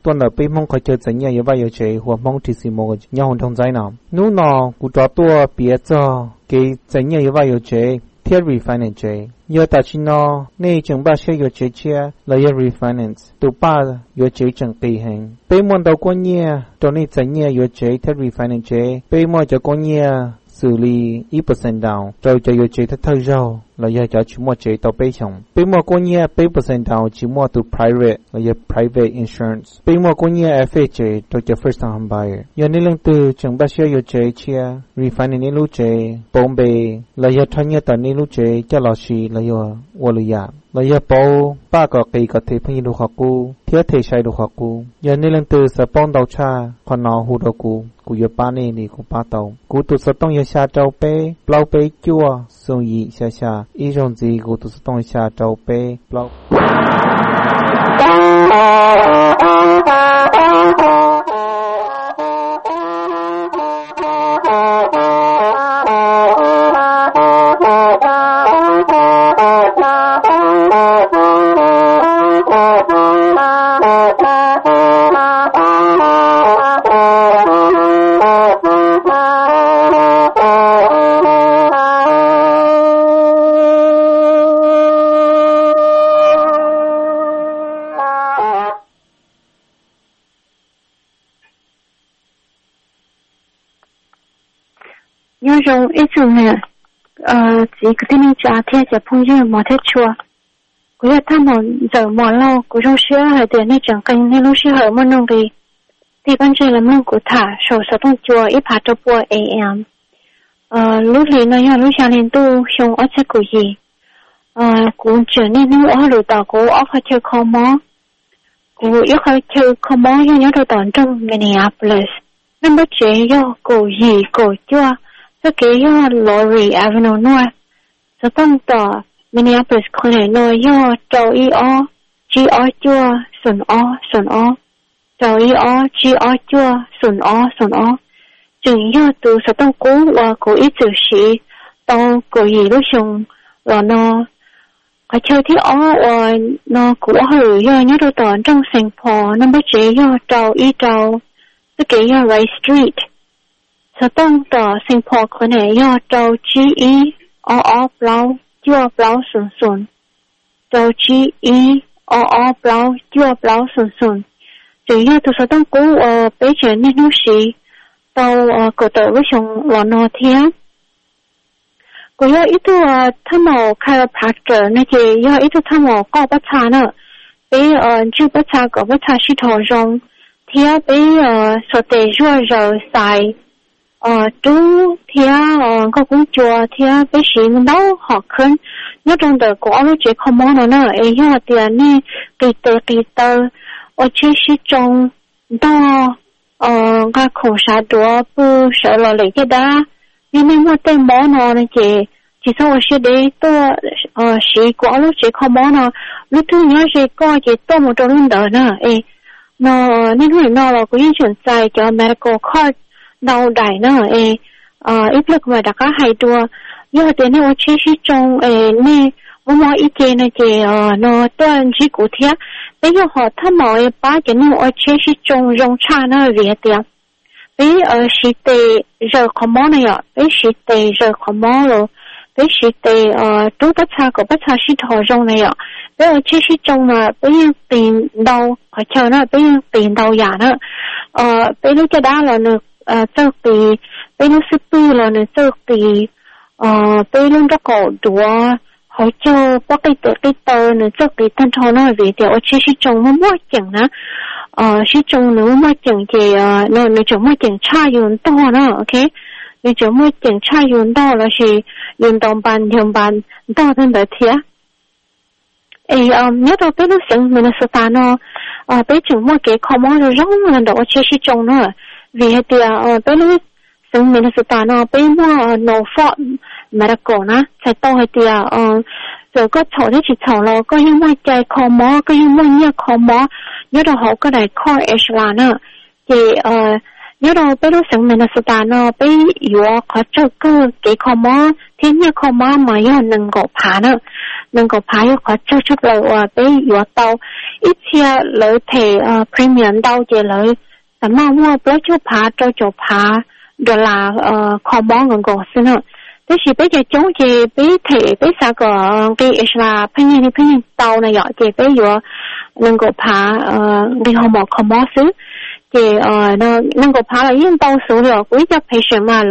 tuần là bị mong khỏi chơi dẫn nhà vậy giờ chơi hoặc mong thì xí mong nhau hồn thông giải nào nú nọ cụ trò tua bịa cho cái dẫn nhà vậy giờ chơi thiết refinance chơi giờ ta chỉ nó nên chẳng ba xe giờ chơi chia là giờ refinance tụ ba giờ chơi chẳng kỳ hành bị mong đầu con nhà cho nên dẫn nhà giờ chơi thiết refinance chơi bị mong cho con nhà xử lý 1% down rồi cho giờ chơi thay rau là giờ cho chúng mua chơi tàu bay chồng bị mua con nhà 1% down chỉ mua từ private là giờ private insurance bị mua con nhà FHA chơi cho first time home buyer giờ nên lần từ chẳng ba xe giờ chơi chia refinance nên lúc chơi bóng bề là giờ thay nhà tận nên lúc chơi cho lọ xì là giờ wallet là giờ bao ba cái thể phong đồ học cũ thiết thể sai đồ học cũ giờ nên lần từ sẽ bóng đầu cha còn nó hú đầu cũ cụ giờ ba này thì cụ ba tàu cụ tụt sẽ tông giờ xa trâu bé bao bé chua sông gì xa xa ý rong gì cụ tụt sẽ tông xa trâu bé bao nhớ rồi ít dùng nè chỉ có thể nên trả theo cho phong duyên mà thế chùa cũng là tham một giờ mà lâu cũng trong sữa hay tiền nên chẳng cần nên lúc sữa hở mà nông thì ban trời là mông của thả sổ sổ trong chùa ít phạt cho bùa am lúc này nó như lúc sáng lên tu xong ở sẽ của gì cũng trở nên nó ở lối tàu của ở phải chơi khó mó cũng yếu phải chơi khó mó như nhớ đồ tòn trong Minneapolis nên bất chế do cổ gì cổ chua cái Lori Avenue North, so tông tờ Minneapolis Clinic nơi do trâu y o chua sùn o trâu y o chua sùn o chừng do từ so tông cũ và cổ ít chữ sĩ tông cổ gì lúc xong rồi nó cái chơi thì và nó cũng hử do nhớ đôi tòn trong Saint Paul nó bất chế do trâu cái Ray Street so tông tờ Saint Paul Clinic do trâu GERR blau chua blau sùn trâu GERR blau chua blau sùn chỉ do từ so tông cũ bé trẻ nên nó sĩ tàu cổ tự với chồng lò nò thiá cô do ít tham màu chiropractor này chị do ít tham màu có bắt cha nữa bé chưa bắt cha có bắt cha sĩ thọ rong thiá bé so tề rồi xài chú thia có cũng chùa thia bé sĩ đâu họ khấn nhớ trong đời của ông chị không món nữa ấy do tiền nè kỳ tơ ở trên sĩ trong đó cái khổ sa đũa bu sợ là lấy cái đá nhưng mà mua tên món nào này chị sao sẽ để tôi sĩ của ông chị không món nào lúc thứ nhớ chị coi chị tôi một trong luôn đời nữa ấy nó nên người nó là cũng chuyển xài cho medical card đau đài nữa ít lúc mà đã có hay đua do thế nên ở trên sĩ trong nè mỗi ý kiến này chị nó toàn chỉ cụ thể bây giờ họ tham mọi ba cái nó ở trên sĩ trong rong cha nó về tiền bây ở sĩ tề giờ không món này ạ bây sĩ tề giờ không món rồi bây sĩ tề tú bắt cha của bắt cha sĩ thọ rong này ạ bây ở trên sĩ trong mà bây giờ tiền đâu phải chờ nó bây giờ tiền đâu giả nữa bây giờ cái đó là được sau thì bây giờ sư tư là được sau thì bây giờ nó có đùa họ cho có cái tờ nữa sau thì thân thọ nó về thì ở trên sĩ trong nó mua chẳng á sĩ trong nó mua chẳng thì nó chỉ mua chẳng cha dùng to nữa ok nó chỉ mua chẳng cha dùng to là chỉ dùng đồng bàn to hơn đấy thế nhớ đâu bây giờ sinh Minnesota nó bây giờ mua cái khó mua rồi rong là đó ở trên sĩ trong nữa vì thì bây giờ sinh Minnesota nó bây giờ no fault medical na sai to thì rồi có chỗ thì chỉ chỗ là có những mua chạy khó mua có những mua nhiều khó mua nhớ đâu họ có đại core echelon nữa thì nhớ đâu bé lúc sáng mình là số ta nó bé yếu có chơi cơ cái kho mỏ thiên nhiên kho mỏ mà yếu nâng gỗ phá nữa nâng gỗ phá yếu có chơi chút lời bé yếu tàu ít chia lời thể premium tàu chỉ lời tầm mau mua bé chút phá cho chỗ phá đó là kho mỏ nâng gỗ xin nữa thế thì bé giờ chống chỉ bé thể bé sao cái là phải nhiên tàu này gọi chỉ bé yếu nâng gỗ phá đi kho mỏ xứ thì nó nâng gỗ phá là yên tàu số liệu quý cho patient mà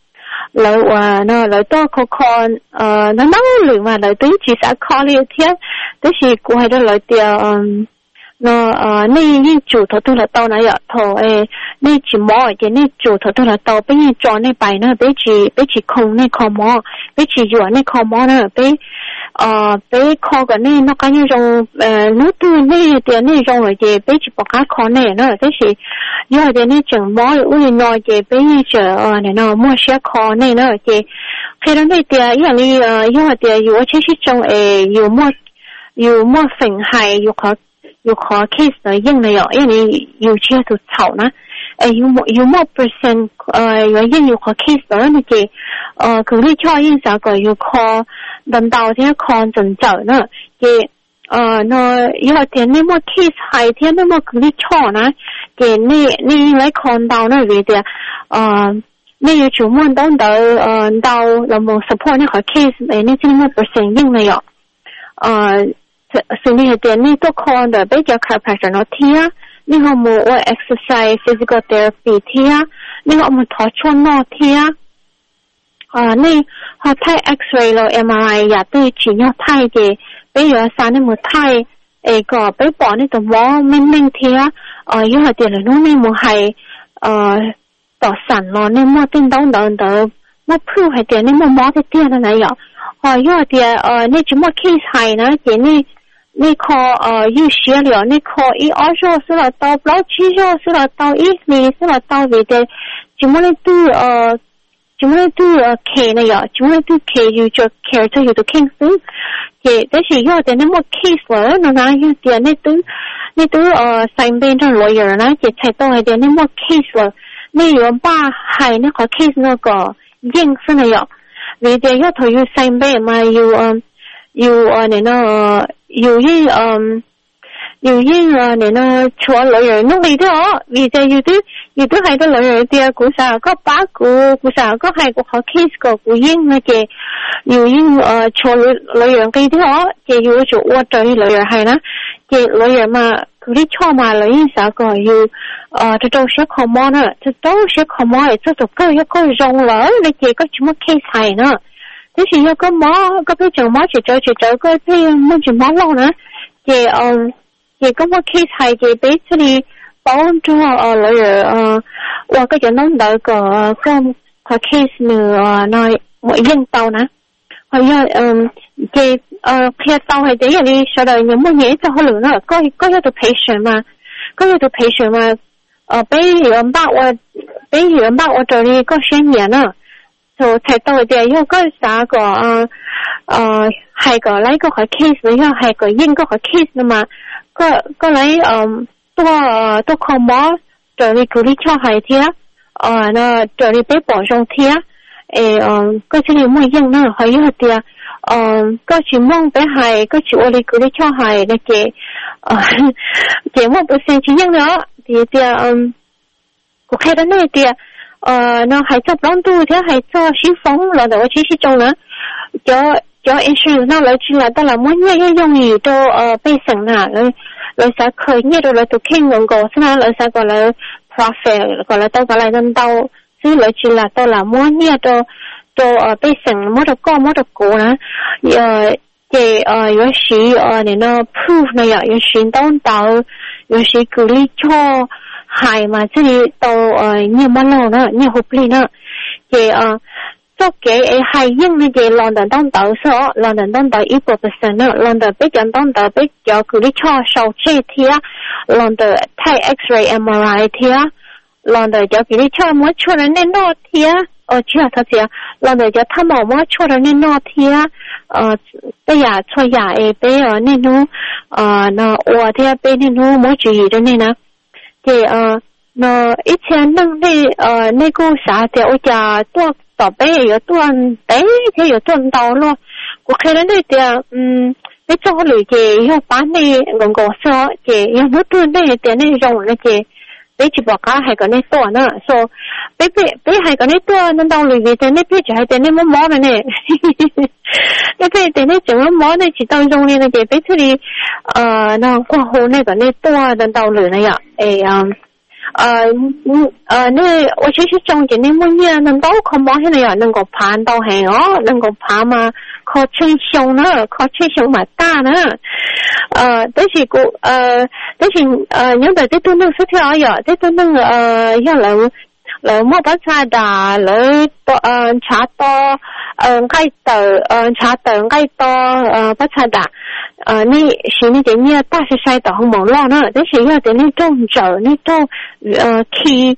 lợi to con nó nắng lửa mà lợi tới chỉ sẽ khó liệt thiết tới chỉ của hai đứa lợi tiền nó nên chủ thầu tôi là tàu này ạ thầu nên chỉ mỏ cái nên chủ thầu tôi là tàu bây giờ chọn nên bài nữa bây chỉ không nên không mỏ bây chỉ dựa nên không mỏ nữa bây kho cái này nó cái như trong nước tư này tiền này trong rồi thì bây chỉ bỏ cá kho này nữa thế chỉ do cái này chẳng mỏ rồi ui nói thì bây giờ này nó mua xe kho này nữa thì khi đó này tiền ý là do tiền dù chỉ trong dù mua phần hay dù khó case nó yên này ở này dù chia từ thảo nó dù một percent yên dù khó case đó này thì cứ đi cho yên sao có dù khó đần đầu thì khó dần trở nữa thì nó dù tiền này một case hay thì nó một cứ đi cho nó thì này lấy khó đau nó vì thì này chủ muốn đau là một support này khó case này chỉ một percent yên này ởสิ่งที่เห็นนี่ตัวคนเดี๋ยวไปจะขับผ่านเที่ยนี่เขาโม่ว่า exercise physical therapy เที่ยนี่เขามาถอดช่วงนอกเที่ยนี่เขาไทย X-ray เรา MRI อยากตื้อฉีดยาไทยเจไปอยู่สารในมือไทยก็ไปปอนี่ตัวหมอไม่เที่ยยังเดี๋ยวนู้นนี่มือให้ต่อสั่นรอนี่มือติ้งต้องเดินมือพูดให้เดี๋ยวนี่มือหมอเที่ยนั่นไหนยังเดี๋ยวนี่จุดมือ case ให้นะเจนี่คอ有些了นี่คออี二十是了到不七十是了到一厘是了到为的怎么来都K 呢呀怎么来都 K 有就 care 就有的 case 也但是要的那么 case 了那有点那都上边的 lawyer 呢也才到一点那么 case 了你有把还那个 case 那个硬是呢呀为的要头有上边嘛有那个有因你呢做女人弄你啲而且有啲係個女人啲古時候個把古時候個係個好 case 個古因那嘅有因做女人嘅啲就要做我對女人係啦嘅女人嘛佢啲錯嘛女人時候個要就做些項目啦就做些項目係做到個一個用啦你嘅個什麼 case 係啦即係有個模個邊做模就做個邊乜做模咯呢嘅咁個 case 係嘅俾出嚟幫助女人我個人諗到個 case 呢內我應到呢係嘅其實就係這樣你說到有乜嘢就可能啦嗰有個 patient 嘛俾人幫我做呢個宣言啦就才到嘅有個啥個係個嚟個 case 又係個應個 case 嘛個嚟多項目做你鼓勵出係啲那做你俾保障啲個處理乜嘢呢係有啲個處夢俾係個處我哋鼓勵出係那嘅節目不是只樣咯啲個開得呢啲那還做幫助啲係做消防啦我其實做啦做 insurance 那來出來到啦每日要用於都備成啦來曬佢呢度來到傾廣告先啦來曬過來 profit 過來到過來到所以來出來到啦每日都備成冇得過冇得過啦有時你那 proof 呢有時到有時鼓勵錯係嘛即係到nhiều乜咯呢nhiều hợp lý呢嘅做嘅係因為嘅London當到所London當到1% 呢London比較當到比較鼓勵錯手機貼London 睇 X-ray MRI 貼London 就鼓勵錯冇錯人哋攞貼之後佢就London 就睇冇錯人哋攞貼比較錯也比呢度那我貼比呢度冇注意的呢嘅 nó ít钱弄那个啥的，我家多宝贝有多白，它有多到了，我看到那点你做嚟嘅要把你能夠說嘅有好多呢點呢用呢嘅，你只不過係個呢多呢，所以比係個呢多，能到裏邊嘅呢邊就係點呢冇摸嘅呢，呢邊點呢仲有摸呢，只當中呢嘅，比出嚟那過後呢個呢多能到裏呢呀，呢我其實中間呢每年能到佢摸起嚟呀，能夠攀到係哦，能夠爬嘛。靠吹胸呢，靠吹胸嘛大呢，但是有的这都能失调呀，这都能要来莫不查打来查到该的查到该到不查打你是你点呢大是晒到红毛浪呢，但是要点你种走你都去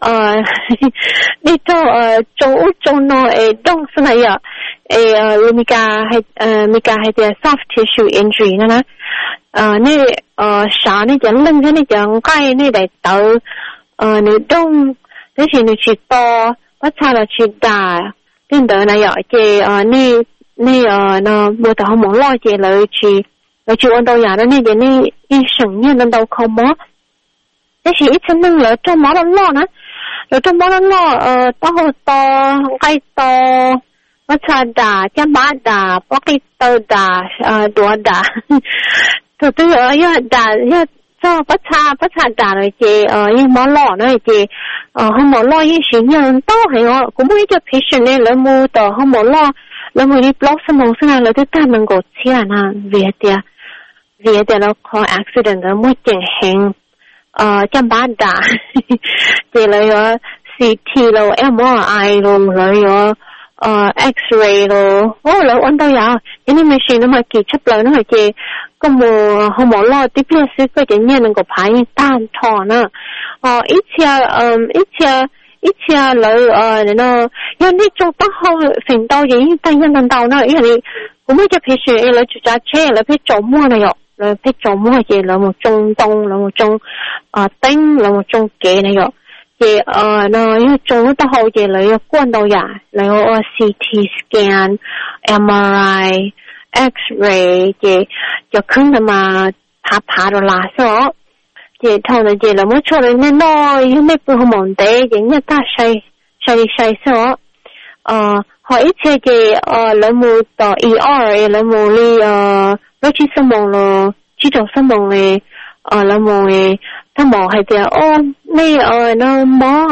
你都種呢種是那樣你咪家係啲 soft tissue injury 呢你啥你講冷嘅你講解你嚟到你種但是你去多不差了去打變得那樣嘅你那冇得紅毛浪嘅嚟去運動員呢你嘅你一成年能到靠摸但是一層能了種毛的浪呢rồi trong đó nó to cây to bắt xa đà chăm bá đà bắt cây tơ đà đùa đà rồi tôi ở đà cho bắt xa đà rồi chị nhưng món lọ nữa chị không món lo như sự nhân to hay họ cũng mới cho patient này lấy mua tờ không món lo lấy mua đi block xong rồi xong rồi tôi ta mình gột chia na về để nó có accident nó mới chẳng hẹn chăm bá đà thì lấy CT rồi MRI rồi lấy X-ray rồi lấy ấn đâu vậy cái này machine nó mà kỳ chấp lời nó phải chị có mùa không bỏ lo tiếp theo sẽ có cái nhà nó có phải tan thọ nữa ít chia lấy nó nhưng đi trong tóc hông phình đau gì tay nhân lần đầu nữa ý là cũng mới cho patient lấy chủ giá chế lấy phải trộm mua này rồi là phải trồng mua gì là một trong đông là một trong tinh là một trong kế này rồi thì nó trong cái hậu gì là quan đầu giả là CT scan MRI X-ray thì cho khung mà phá rồi là sao thì thằng này thì là mỗi chỗ này nên nó những cái bữa hôm đấy những cái ta say sao họ ít chơi thì là một tờ ER là một li nó chỉ sân mông là chỉ trong sân mông này là một thằng mỏ hay thì này nó mỏ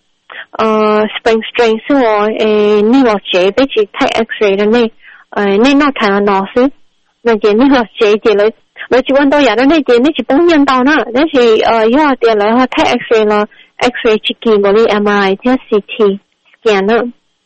spring strain rồi này là chế với chỉ thay X-ray đó này này nó thành nó xí nên chỉ này là chế chỉ lấy chỉ quan đâu vậy đó này chỉ bông nhân tàu nữa đấy thì do tiền lại họ thay X-ray là X-ray chỉ kỳ một đi MRI theo CT scan nữa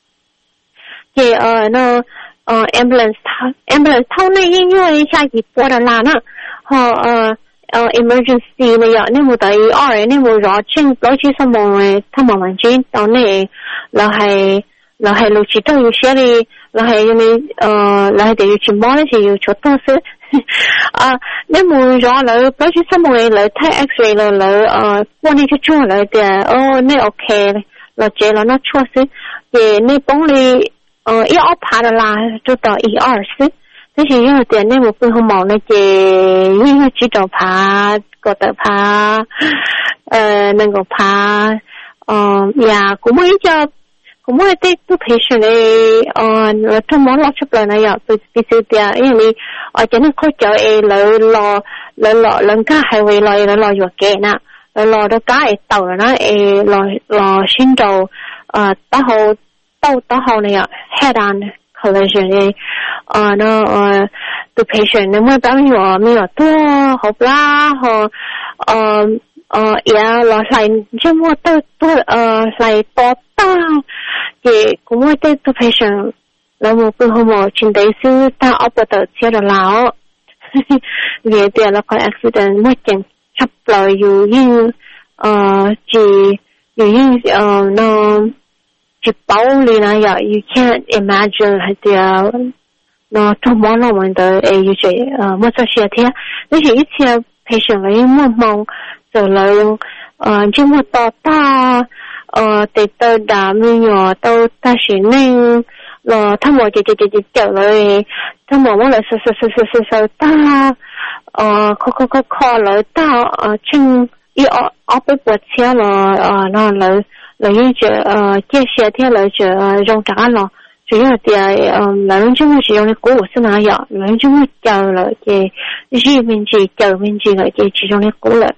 thì nó ambulance thâu này như sai gì bỏ ra là nó họ emergency này ạ nên một tại ER nên một rõ trên lối chỉ xong rồi thăm mà mình trên đó này là hay lúc chỉ trong xe đi là hay để chỉ món thì chỗ to xứ nên một rõ là lối chỉ xong rồi là thay X-ray là quan đi cho chua là để nên ok là chế là nó chua xứ thì nên bóng đi ER phá là cho tờ ER xứ thế thì như tiền nên một phương không màu này chị như chỉ trò phá có tờ phá nên có phá nhà cũng mới cho cũng mới tới tu patient này trong món lo chấp lời này ạ từ từ tiền như này cho nên có chờ lỡ lần cả hai vị lỡ vừa kệ nè lỡ đó cá tàu nó lỡ xin đầu tao hậu này ạ head on collision nó the patient nếu mà tao mình tua học la họ là lại chứ mua tôi lại bỏ tao thì cũng mua the patient là một cái hôm mà trên đấy sư tao operator chia được lão vì thế là có accident mất chẳng chấp lời dù như nó chỉ bảo lý này ya you can't imagine hay nó trong món nào mình tới như vậy mất sao thế thế thì ít patient là mong rồi là chứ mà ta để tao đã mình nhỏ tao ta sẽ nên là thằng mọi chị chờ rồi thằng mọi là sợ ta khó lại ta chân ý ở bên bờ xe là nó là như chia sẻ theo là rong trả là主要的那人就会使用的果是哪样，人就会教了这日面积、教面积了这其中的果了。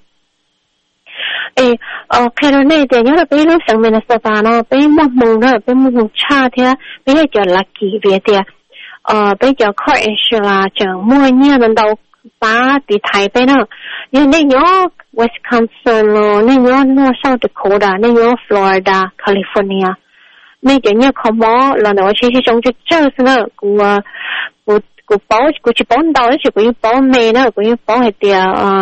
看到那点，因为被那上面的说法呢，被摸蒙了，被摸蒙差的，被那叫 lucky 别的，被叫 car insurance 啦，就每年轮到把地台北呢，因为那有 Wisconsin 咯，那有 North South Dakota， 那有 Florida、California。那点呢，靠么，然后其实中就就是呢，我包去帮到，而且我要包美呢，我要包一点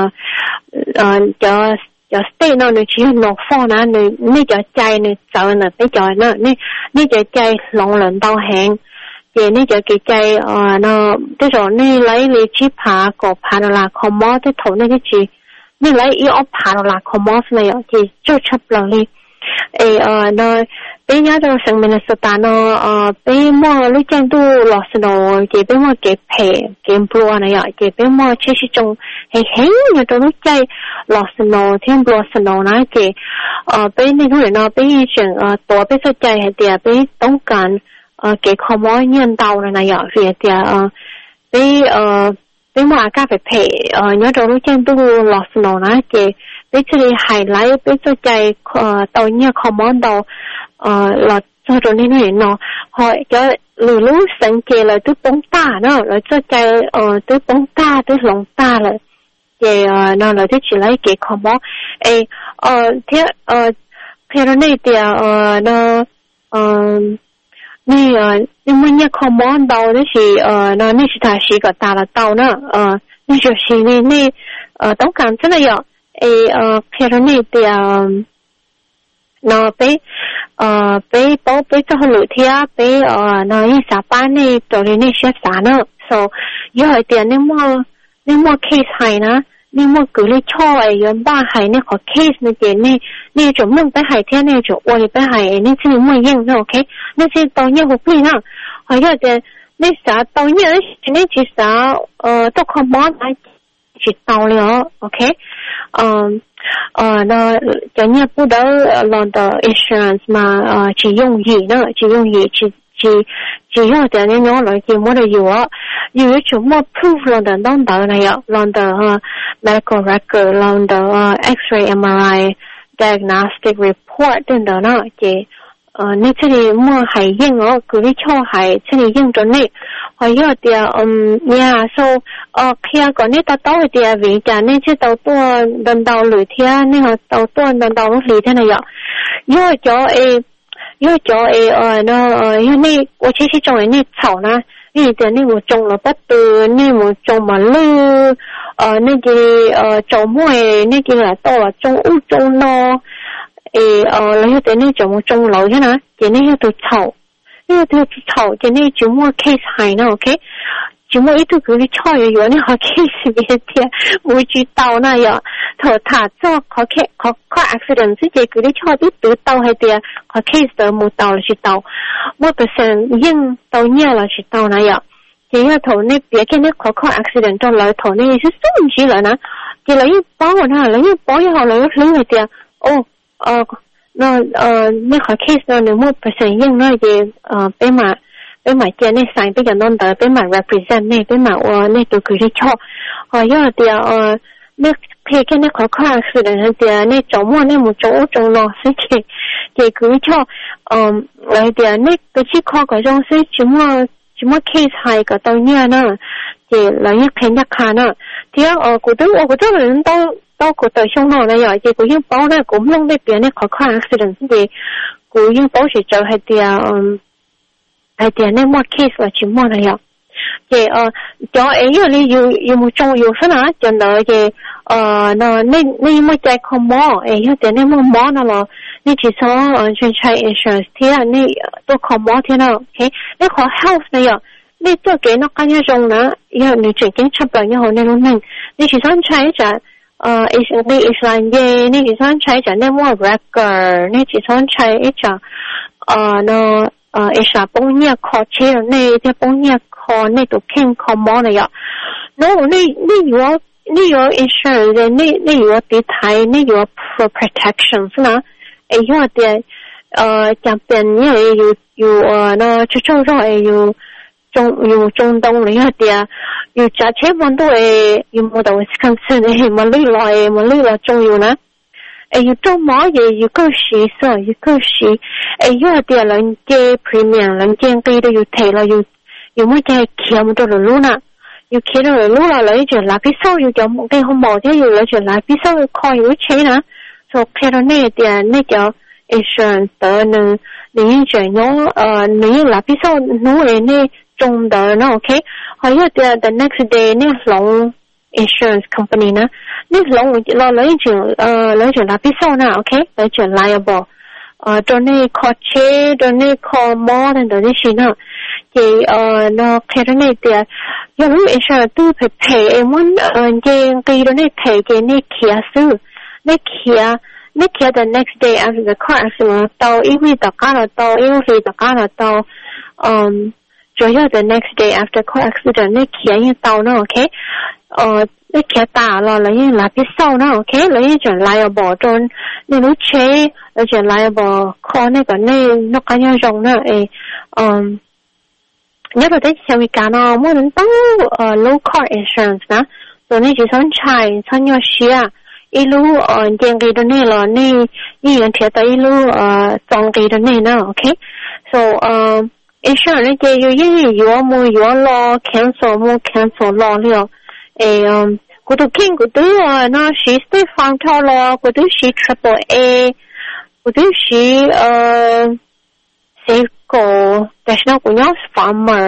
叫 stay 呢，你只要落放呢，你叫ใจ呢走呢，你叫呢，你叫ใจลง輪到行，你叫佢ใจ呢，即係你嚟你去爬個爬到啦，靠麼啲頭呢啲字，你嚟要爬到啦，靠麼先嚟，就做出嚟呢。那被人家上面的说法呢，被么你见到老师呢，就被么给赔给不完了呀，就被么其实中很有的都在老师呢，听老师呢那就被那种人呢，被一种多被说在系的，被东干给考么念到了那样是的被么加被赔有的都见到老師呢那就俾出嚟係嚟俾咗ใจ到呢個網度落做到呢啲人咯，係有路路神嘅嚟都崩大咯，嚟做ใจ都崩大都弄大了，嘅嗱嚟啲出嚟嘅個網聽聽到呢啲呢你們呢個網度呢是呢是他是個大了道呢呢就是你都講真係有。譬如呢啲那俾保俾咗好耐啲俾那一上班呢做你呢些啥呢 ，so 以後啲你冇 case 係呢，你冇舉例錯誒，原本係呢個 case 呢啲呢種冇俾係聽呢種我哋俾係呢啲冇用呢 ，OK？ 呢啲當然好貴啦，係因為啲呢啥當然呢其實都可冇嚟去到了 ，OK？那就你不得弄的 insurance 嘛，去用意呢，去用意去用的那种来去么的有一种么 proof 弄的弄到那样，弄的medical record， 弄的X-ray MRI diagnostic report 等等呢，嘅你这里么系用佢啲錯係这里用咗呢。係因為啲so佢講呢到到啲位置呢即到多輪到雷天呢個到多輪到雷天嚟呀，因為咗因為我其實種呢草呢，因為呢我種了不多，呢我種馬路呢個種咩呢個嚟到啦種烏種咯，你哋呢種樓啫嘛，嘅呢一度草。因為佢炒嘅呢種麼 case 係呢 ，OK？ 種麼一度佢炒嘅有呢個 case 嘅啲冇知道那樣，頭他做個 accident 即係佢啲炒啲得到係啲個 case 都冇到了知道，我本身應到呢了知道那樣，因為頭呢別嘅呢個 accident 到來頭呢是鬆住了呢，就嚟要幫我啦，嚟要幫以後嚟要拎係啲那那個 case 呢，你冇本身用那嘅俾埋嘅呢sign俾人弄到，俾埋 represent 呢，俾埋我呢度佢啲錯，因為啲呢譬如呢個 accident 啲呢做乜呢冇做咯，所以嘅佢錯嚟啲呢個啲確嗰種是怎麼 case 係個到呢呢，嘅嚟一睇一看呢，啲我覺得人都個對象咯，你又係佢要保咧，咁樣呢邊呢個 accident 嘅，佢要保持就係啲係啲呢乜 case 或者乜嚟呀？嘅就因為你要冇重要分啊，就嚟嘅那你乜嘢個麼？有啲呢乜呢咯？你至少全財 insurance 啲你都個麼啲啦 ，OK？ 你個 health 嚟呀？你做幾多間一種啦？因為你最近出嚟以後你都明，你至少睇就 Islam về nên chỉ son chạy cho nên mua record nên chỉ son chạy cho nó Islam bông nhẹ khó chế nên thì bông nhẹ khó nên tụ khen khó mỏ này ạ nó nên有 insurance nên有地台nên有 for protection 是吗？有的讲别人有那就种种有中东了有的有加钱蛮多有冇到 Wisconsin 冇理了重要呢有种毛也有个时所有个时有的人家 premium 人家给的有提了有冇在欠到了路呢有欠到了路了来就拿比少有叫给好毛的有来就拿比少可有钱呢所以到那点那叫insurance 的呢你就有你拿比少努力呢中的呢 OK 还有的 the next day 那龙 insurance company 呢那龙来就拿比少呢 OK 来就 liableตัวนี้ขอเช่ตัวนี้ขอมอนั่นตัวนี้สินะที่no แค่ตัวนี้เดียวยังรู้อินชัวร์ตู้เผยมันยังกี่ตัวนี้เผยที่นี่เขียซื้อนี่เขีย the next day after the car accident 到因为大家了到因为大家了到主要 the next day after car accident นี่เขียยัง到呢 OK นี่เขียตา了แล้วยังรับผิดชอบนะ OK แล้วยังจะ liable จนนี่รู้เช่แล้วจะ liable ข้อนี่ก็นี่นกกันยังจงนะเนี่ยเราได้ใช้วิการเนาะมันต้องlocal insurance นะตัวนี้จะต้องใช้ต้องยอดเชียอีรู้ยังกี่ตัวนี้หรอนี่ยังเทียบตัวอีรู้จองกี่ตัวนี้นะ OK so insurance นี่จะอยู่มืออยู่รอ cancel รอเลยกูดูคิงกูดูนะชีสเตฟังเท่าละกูดูชี triple A กูดูชีSeiko แต่ฉันกูยัง farmer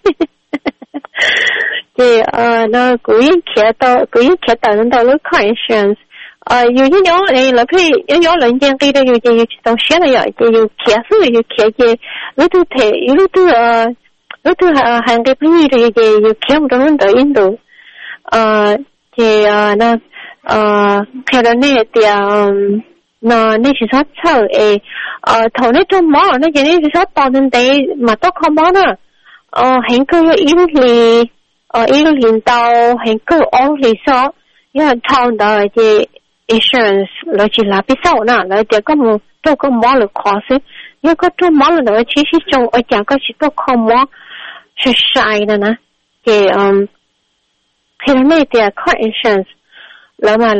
ที่นะกูยังเขียนต่อนั้นต่อ local insurance 有一鸟了可以有人间给的有到写了呀就有ขียนที่รู้ตัวเทรู้ตัวหันไปพี่เลยอยู่เขียนตรงนั้นต่ออินโดที่นะแค่นั้นเนี่ยที่那是说臭头那种毛那件是说到人哋嘛都看毛呢很个有一个领导很个奥利说要抄到这 insurance 来去拿比少呢来这个么做个毛了考试要个做毛了的其实种讲个是都看毛是晒的呢这可能那点 car insurance 来嘛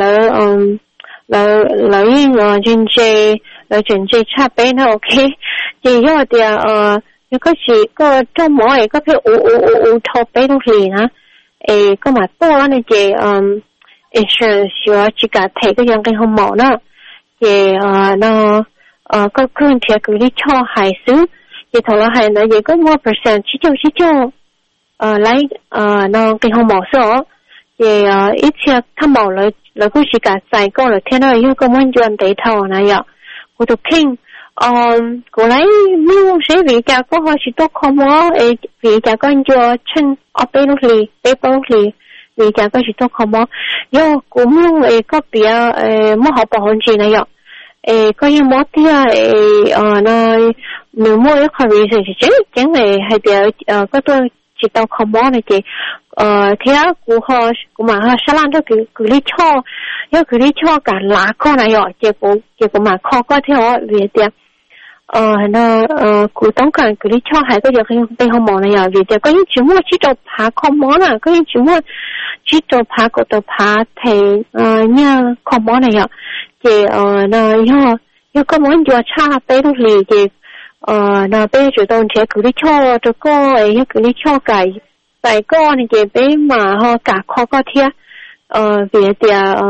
来因经济差别呢 OK 这要的一个是个做毛一个是有头背东西呢个嘛多呢这insurance 要自己提个样嘅好毛呢这那个跟贴个里超还是这头了还呢一个more percent 7来那嘅好毛说这一切他毛了แล้วก็สิกาใส่ก็แล้วเท่านั้นอยู่ก็มันจวนได้เท่านั้นอ่ะกูถูกทิ้งกูเลยไม่รู้ใช่วิจารณ์ก็เขาสิต้องคอมว่าวิจารณ์ก็จะเช่นเอาไปลูกลีไปปลูกลีวิจารณ์ก็สิต้องคอมว่าโยกูไม่รู้ก็เปียไม่好保护จริงนะอ่ะก็ยังมอที่นะหนูมั่วก็รีเสิร์ชจังเลยให้เดี๋ยวก็ต้องจิตต้องคอมว่าเลยจีที่กูมาสลานก็คือลิช่อคือลิช่อการล้าข้อไหนอ่ะเจ้ากูมาข้อก็ที่ว่าเรียนนะกูต้องการคือลิช่อให้ก็อยากให้ไปห้องหมอนะอ่ะเรียนก็ยิ่งชิมัวชิโตพาข้อหมอน่ะก็ยิ่งชิมัวชิโตพาก็ตัวพาเทเนี่ยข้อหมอนะอ่ะเจ้นะย่อก็มันจะชาไปทุกทีเจ้นะไปจุดตรงเจ้าคือลิช่อตัวก็คือลิช่อไก่tại con thì cái bé mà họ cả khó có thiệt về thì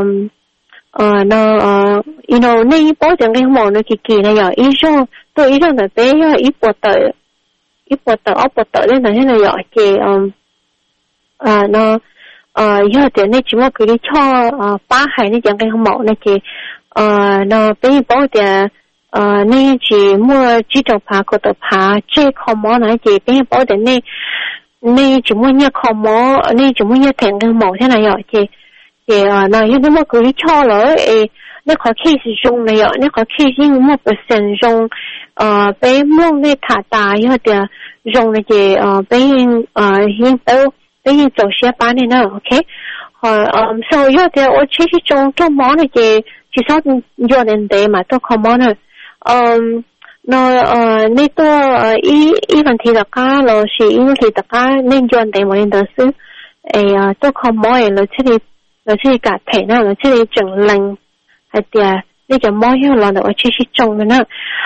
nó you know nên bố chẳng cái món nó kỳ này rồi ý rằng là bé ít bột tờ lên là thế này rồi thì nó giờ thì nên chỉ mà cứ đi cho ba hai nên chẳng cái món này thì nó bé bố thì nên chỉ mua chỉ trồng phá có tập phá chơi không món này thì bé bố thì nên chỉ muốn nhớ khó mỏ nên chỉ muốn nhớ thèn cái mỏ thế này rồi thì thì nói như mà cứ cho lỡ nếu có case dùng này nếu có case như 1% dùng bé muốn để thả tài như thì dùng này thì bé hiện đâu bé hiện tổ xe bán này nữa, ok? So như thì ở chế trong món này thì chỉ sao dùng đến đấy mà tôi không món nữa. Nó nên tôi ý vấn đề là cả là sự ý vấn đề là cả nên dùng đến một lần sự tôi không món là chỉ cả thể nào là chỉ chừng lành hay là nên cái món như là ở chế trong nữa.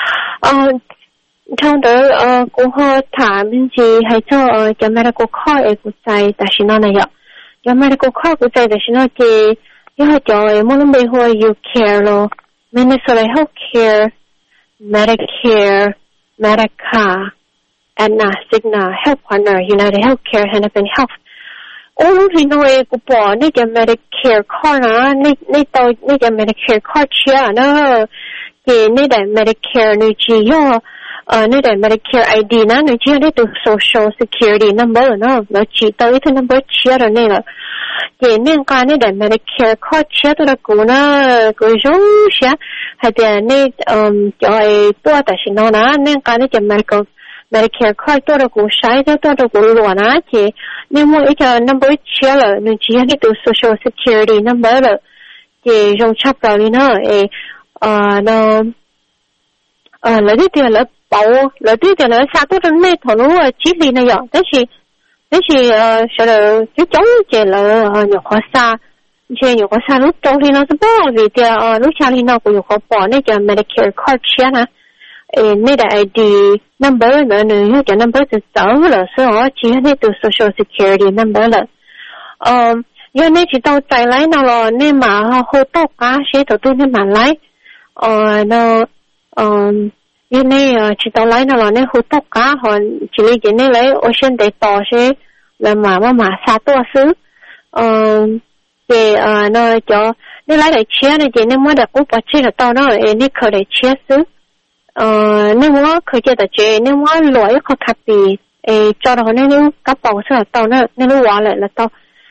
trong đó cũng họ thả bên gì hay cho cái medical card của trái đại sinh nó này ạ cái medical card của trái đại sinh nó thì như họ cho mỗi lần họ you care lo Minnesota Healthcare Medicare Medicaid Aetna Cigna Health Partner United Healthcare Hennepin Health lúc thì nói của bỏ này cái Medicare card nó này cái Medicare card chia nó thì này đại Medicare này chỉ do nơi đại Medicare ID nó nơi chỉ để từ Social Security number nó chỉ tới cái number chia rồi này là thì nên cái nơi đại Medicare card chia tôi là cũng giống chia hay là nơi cho tôi tại sao nó nên cái nơi Medicare card tôi là cũng sai tôi là cũng loạn á thì nên mỗi cái number chia là nơi chỉ để từ Social Security number là thì dùng chấp vào đi nó nó lấy đi là bảo lấy đi là sao tôi đến đây thằng nó chỉ vì này vậy thế thì sau đó cái chống chỉ là nhiều khó xa chỉ nhiều khó xa lúc trong thì nó sẽ bỏ vì thì lúc sau thì nó cũng nhiều khó bỏ nên cái Medicare card chia nè nên là ID number nữa nữa cái number từ sáu là số chỉ là từ Social Security number là giờ nên chỉ tao chạy lấy nào là nên mà hỗ trợ cá sẽ đầu tư nên mà lấy nó như này chỉ tao lấy nào là nên hỗ trợ cá họ chỉ lấy cái này lấy ocean để tỏ sẽ là mà xa tua xứ thì nó cho nên lấy để chia này thì nên mua được cú bát chia là tao nó nên khởi để chia xứ nên mua khởi chia để chia nên mua loại khó thắt bị cho nó nên các bảo sẽ là tao nó nên nó hóa lại là tao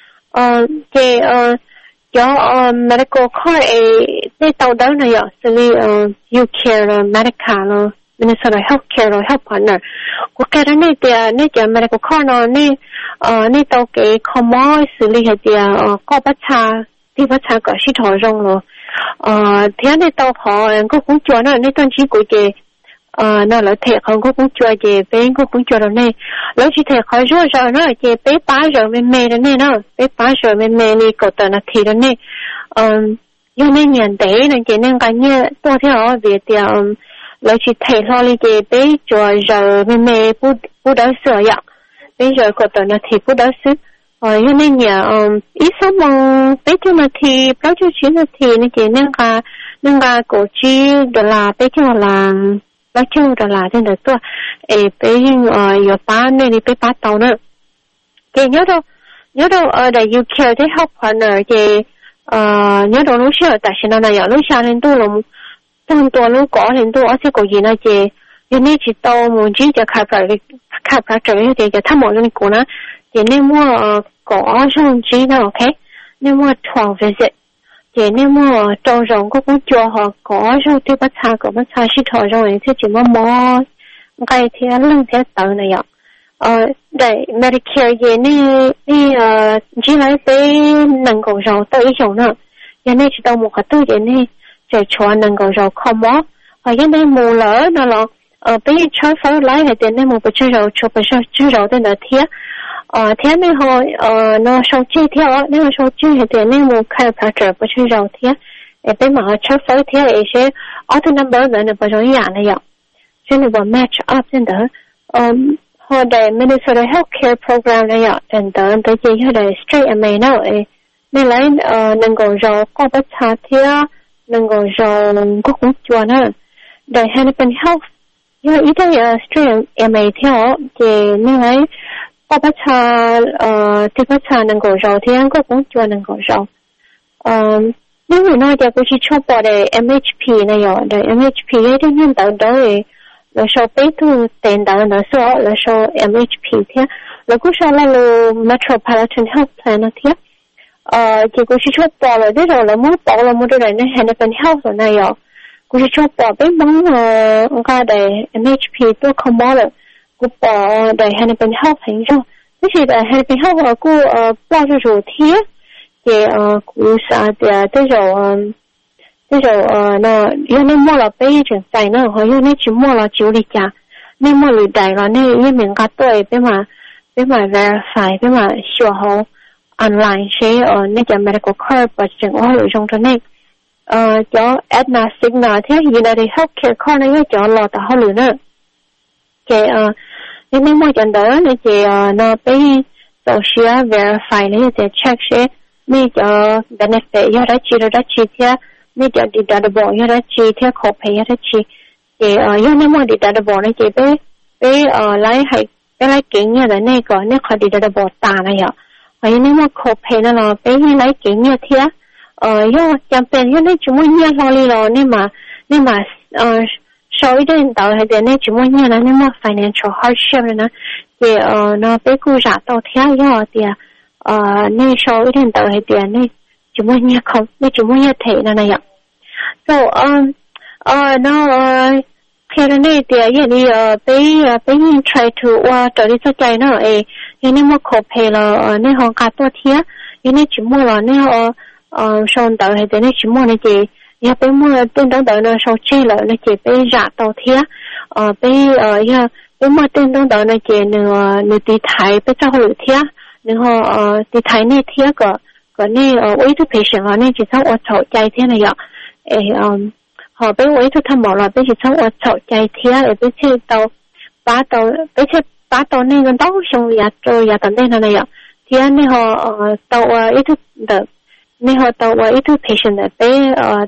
thì cho medical card để tao đó này ạ xử lý UCare Medicaid Minnesota Healthcare Health Partner của cái đó này thì này cái medical card nó này tao cái common xử lý hay thì có bắt cha có sĩ thọ rong rồi thì này tao họ có cũng cho nó này toàn chỉ của cái nó là thể không có cũng cho về bên có cũng cho rồi này lấy chỉ thể khỏi rồi nó về bé bá rồi bên mẹ đó này nó bé bá rồi bên mẹ này cậu tao nó thì đó này như nên nhận đấy là chỉ nên cái như tôi theo về thì lấy chỉ thể lo đi về bé rồi bên mẹ bố đỡ sửa vậy bây giờ cậu tao nó thì bố đỡ sửa như nên nhà ít số mà bé cho nó thì bao nhiêu chuyện nó thì nó chỉ nên cái cổ chi đó là bé cho là bác châu đó là trên đời tôi bé ở bán này đi bé bán tàu nữa thì nhớ đâu ở đây UCare thế Health Partner thì nhớ đâu lúc xưa tại sao này lúc sau nên tôi là trong tôi lúc có nên tôi ở sẽ có gì này thì như này chỉ tàu muốn chỉ cho khai phá trở về thì thăm một lần của nó thì nên mua có trong chỉ đâu ok nên mua twelve visit thì nếu mà trâu rồng cũng cho họ có rồi thì bắt xa sĩ thọ rồi thì chỉ mò cái thì lưng thế tự này ạ để Medicare gì này chỉ lấy cái nâng cầu rau tới chỗ nữa giờ này chỉ tao một cái tư vậy này sẽ cho nâng cầu rau không mó giờ này mù lỡ nó là bây giờ chơi phơi lấy hay tiền này một bữa chơi rau cho bữa chơi rau tên là thiệt thế này họ nó sau chi theo nếu mà sau chi thì này một khai phá trở bữa chơi rau thiệt bên mà chơi phơi thiệt sẽ auto number nữa bữa chơi nhà này ạ cho nên bọn match up trên đó họ để Minnesota Healthcare Program này ạ trên đó tới chỉ họ để straight MA nào nên lấy nâng cầu rau có bớt xa thiệt nâng cầu rau có cũng chua nữa để Hennepin Health nhưng ý thấy straight MA theo thì nên lấy có bắt cha nâng cầu rau thì anh có cũng chưa nâng cầu rau nếu người nói thì cũng chỉ cho bỏ để MHP này rồi để MHP ấy thì nhân tạo đó là số bé thu tiền tạo là số là số MHP thế là cũng số là Metropolitan Health Plan thế chỉ cũng chỉ chốt bỏ rồi đấy rồi là muốn bỏ là muốn đây này hay là bên health rồi này rồi cũng chỉ chốt bỏ bên món cái để NHP tôi không bỏ rồi cũng bỏ để hay là bên health thành rồi thế thì để hay là bên health cũng bỏ rồi thiệt thì cũng sao thì thế rồi nó yêu nên mua là bây giờ tại nó họ yêu nên chỉ mua là chịu đi trả nên mua lười đại là nên yêu mình cả tuổi bên mà verify bên mà sửa hộ online sẽ nên cho medical card và chẳng có lựa trong đó này cho Aetna Cigna thế United Healthcare card này cho lọt tại họ lựa nữa thì nên mua chân đó nên chỉ nó bây giờ sẽ verify nên để check sẽ nên cho benefit cho đã chi thế nên cho deductible cho đã chi theo copay cho đã chi thì do nên mua deductible này chỉ bé lấy hay bé lấy kiện như thế này có nên khỏi deductible ta này ạ vậy nên mua copay nó là bé lấy kiện như thế do chẳngเป็นdo nên chúng mua lo li lo nên mà sau đến đầu hay để nên chúng mua nên mua financial hardship này thì nó bé cứ trả tàu theo do thì nên sau đến đầu hay để nên chúng mua không nên chúng mua thể này ạ so nó khi này thì vậy bé try to trở đi cho chạy nó nên mua copay là nên họ cả tàu theo nên chúng mua là nên sau đầu hay để nên chúng mua này chị ya bé mua tên đó nó sau chơi là nó chỉ bé trả tàu theo bé mua tên đó nó chỉ nửa đi thái bé cho họ lựa theo nửa họ đi thái này theo cái này với thứ patient họ này chỉ sau ở chỗ chạy theo này ạ họ bé với thứ thăm mỏ là bé chỉ sau ở chỗ chạy theo bé chơi tàu ba tàu này gần đó xong rồi tận đây này ạ thì anh này họ tàu ít thứ được nên họ tàu ít thứ patient là bé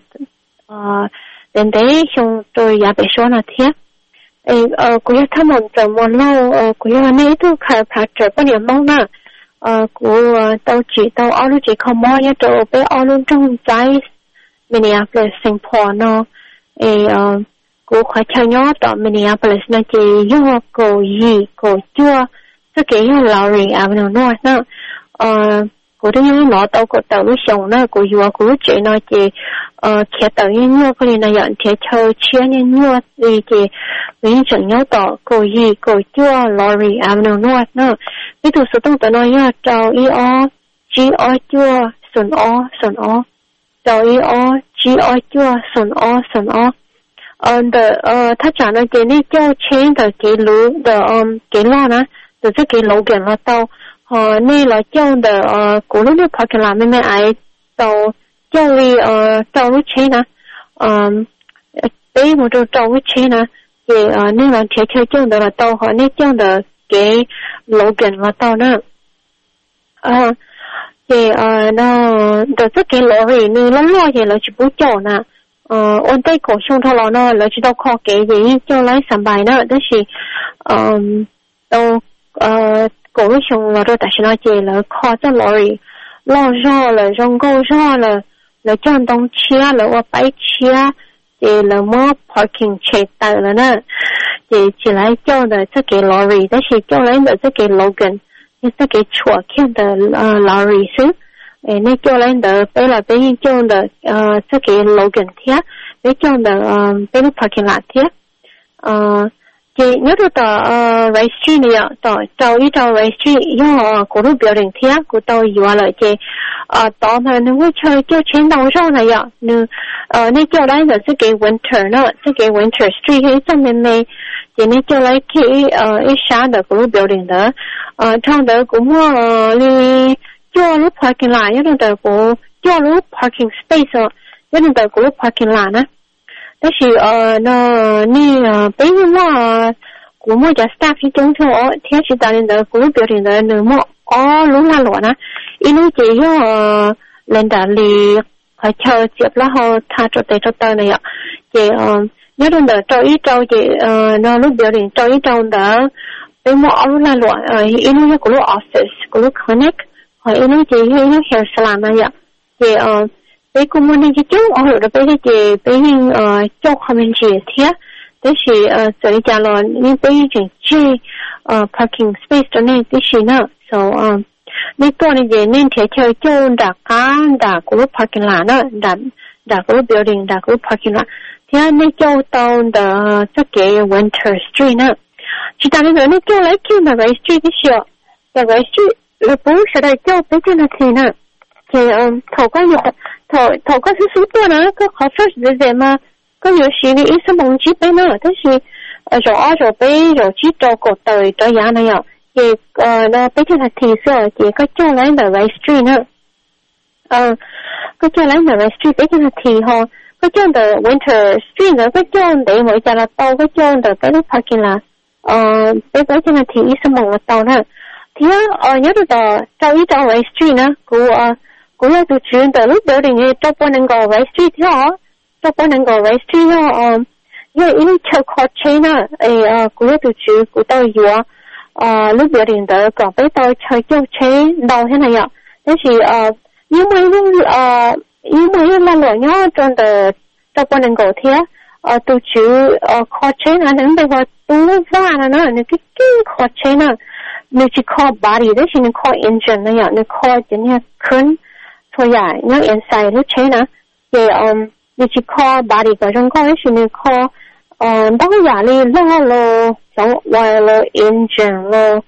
đến đấy xong rồi bé số là thiệt cô ấy thăm một giờ một lâu cô ấy này thứ chiropractor bao nhiêu mong nè cô tàu chỉ không mua nhá tàu bé luôn trong trái Minneapolis Singapore nó cô khỏi theo nhớ tàu Minneapolis nó chỉ do cô chua cái kiểu Lowry Avenue North nó cô đó nó tàu cô tàu lúc xong nó cô vừa cô chỉ nó chỉ khi tàu như cái này nhận thì chơi chia như thì mình chẳng nhớ tàu cô chua Lowry Avenue North nó ví dụ số tông tàu nó nhớ tàu chua xuân ó tàu chua xuân ó他讲的给你交钱的给路的给了呢，就是给路给了到你来交的古路的 parking lot 妹爱到交里交路钱呢被我就交路钱呢给你来贴交的了到和你交的给路给了到呢给那的这给路里你了落去了就不交呢วันที่ก่อช่วงทะเลาะเนาะเราจะต้องขอเกย์อย่างนี้เจ้าไร้สบายเนาะแต่สิเราก่อช่วงเราแต่ฉันเอาเจแล้วขอจะลอยล่อช่อเลยจงโก้ช่อเลยแล้วจอนต้องเชียแล้วว่าไปเชียเจแล้วมอ parking เช็ดเตอร์แล้วเนาะเจจะไล่เจ้าเด้อจะเกย์ลอรี่แต่สิเจ้าไล่เด้อจะเกย์โลกันนี่จะเกย์ชัวร์แค่เด้อลอรี่ซึ่งnên cho lên đó bây là bây giờ đó cái Logan thiệt bây giờ đó bây lúc parking lot thiệt thì nhớ được Rice Street này tàu Rice Street do cổ lúc building thiệt của tàu vừa lại thì tàu mà nó có chơi trên đầu rồi này ạ nên cho lên đó cái Winter nó cái Winter Street cái trong này thì nên cho lên cái sáng đó cổ lúc building đó trong đó cũng đi cho lúc parking lot nhất là của cho lúc parking space nhất là của lúc parking lot nè, thế thì nó như bây giờ mà của mỗi cái staff thì chúng tôi theo chỉ đạo lên của lúc biểu hiện là nếu mà lúc là loạn á, ít lúc chỉ lên đảo lì phải chờ tiếp là họ thả cho tờ này ạ, thì nhất là cho ít trâu thì nó lúc biểu hiện cho ít trâu đó, bây giờ lúc là loạn, ít lúc của lúc office của lúc clinic hỏi nó chỉ hay nó hair salon này ạ thì bây cô muốn đi chứ ở rồi bây giờ bây cho comment gì thế thế thì xử lý trả lời nhưng bây giờ chỉ parking space cho nên cái gì nữa so nên tôi này nên thể chơi châu đã của parking lot đó đã của building đã của parking lot thì nên châu tàu đã cho cái Winter Street nữa chỉ ta nên châu lấy kêu là Rice Street cái gì là Rice Street là bố sẽ đây châu bây giờ là gì nữa thì thầu có nhiều thầu có sốตัวนะก็ขอ first เดี๋ยวมาก็有时你一直梦起ไป呢但是rồi bây rồi chỉ cho cổ đời cho giá này ạ thì nó bây giờ là thì sao thì có cho lấy là Rice Street nữa có cho lấy là Rice Street bây giờ là thì họ có cho the Winter Street nữa có cho để mỗi giờ là tàu có cho the tới parking là bây giờ là thì ít mong là tàu nữa thì nhớ được cho ý cho Rice Street nữa của là tụi chuyện từ lúc building này cho bọn anh gọi Rice Street đó cho bọn anh gọi Rice Street đó因为超靠车呢，古一度住古到有lúc biểu điện tử còn tới tôi chơi châu chế đâu thế này ạ, thế thì nhưng mà là loại nhỏ trong tờ trong quan điểm cổ thế, tôi chú khó chế là những bây giờ tôi ra là nó những cái khó chế là nếu chỉ khó body đấy thì nó khó engine này ạ, nó khó chính là khẩn thôi à, nó inside nó chế nè, thì nếu chỉ khó body của trong có thì nó khó đó là đi lo giống ngoài lo engine lo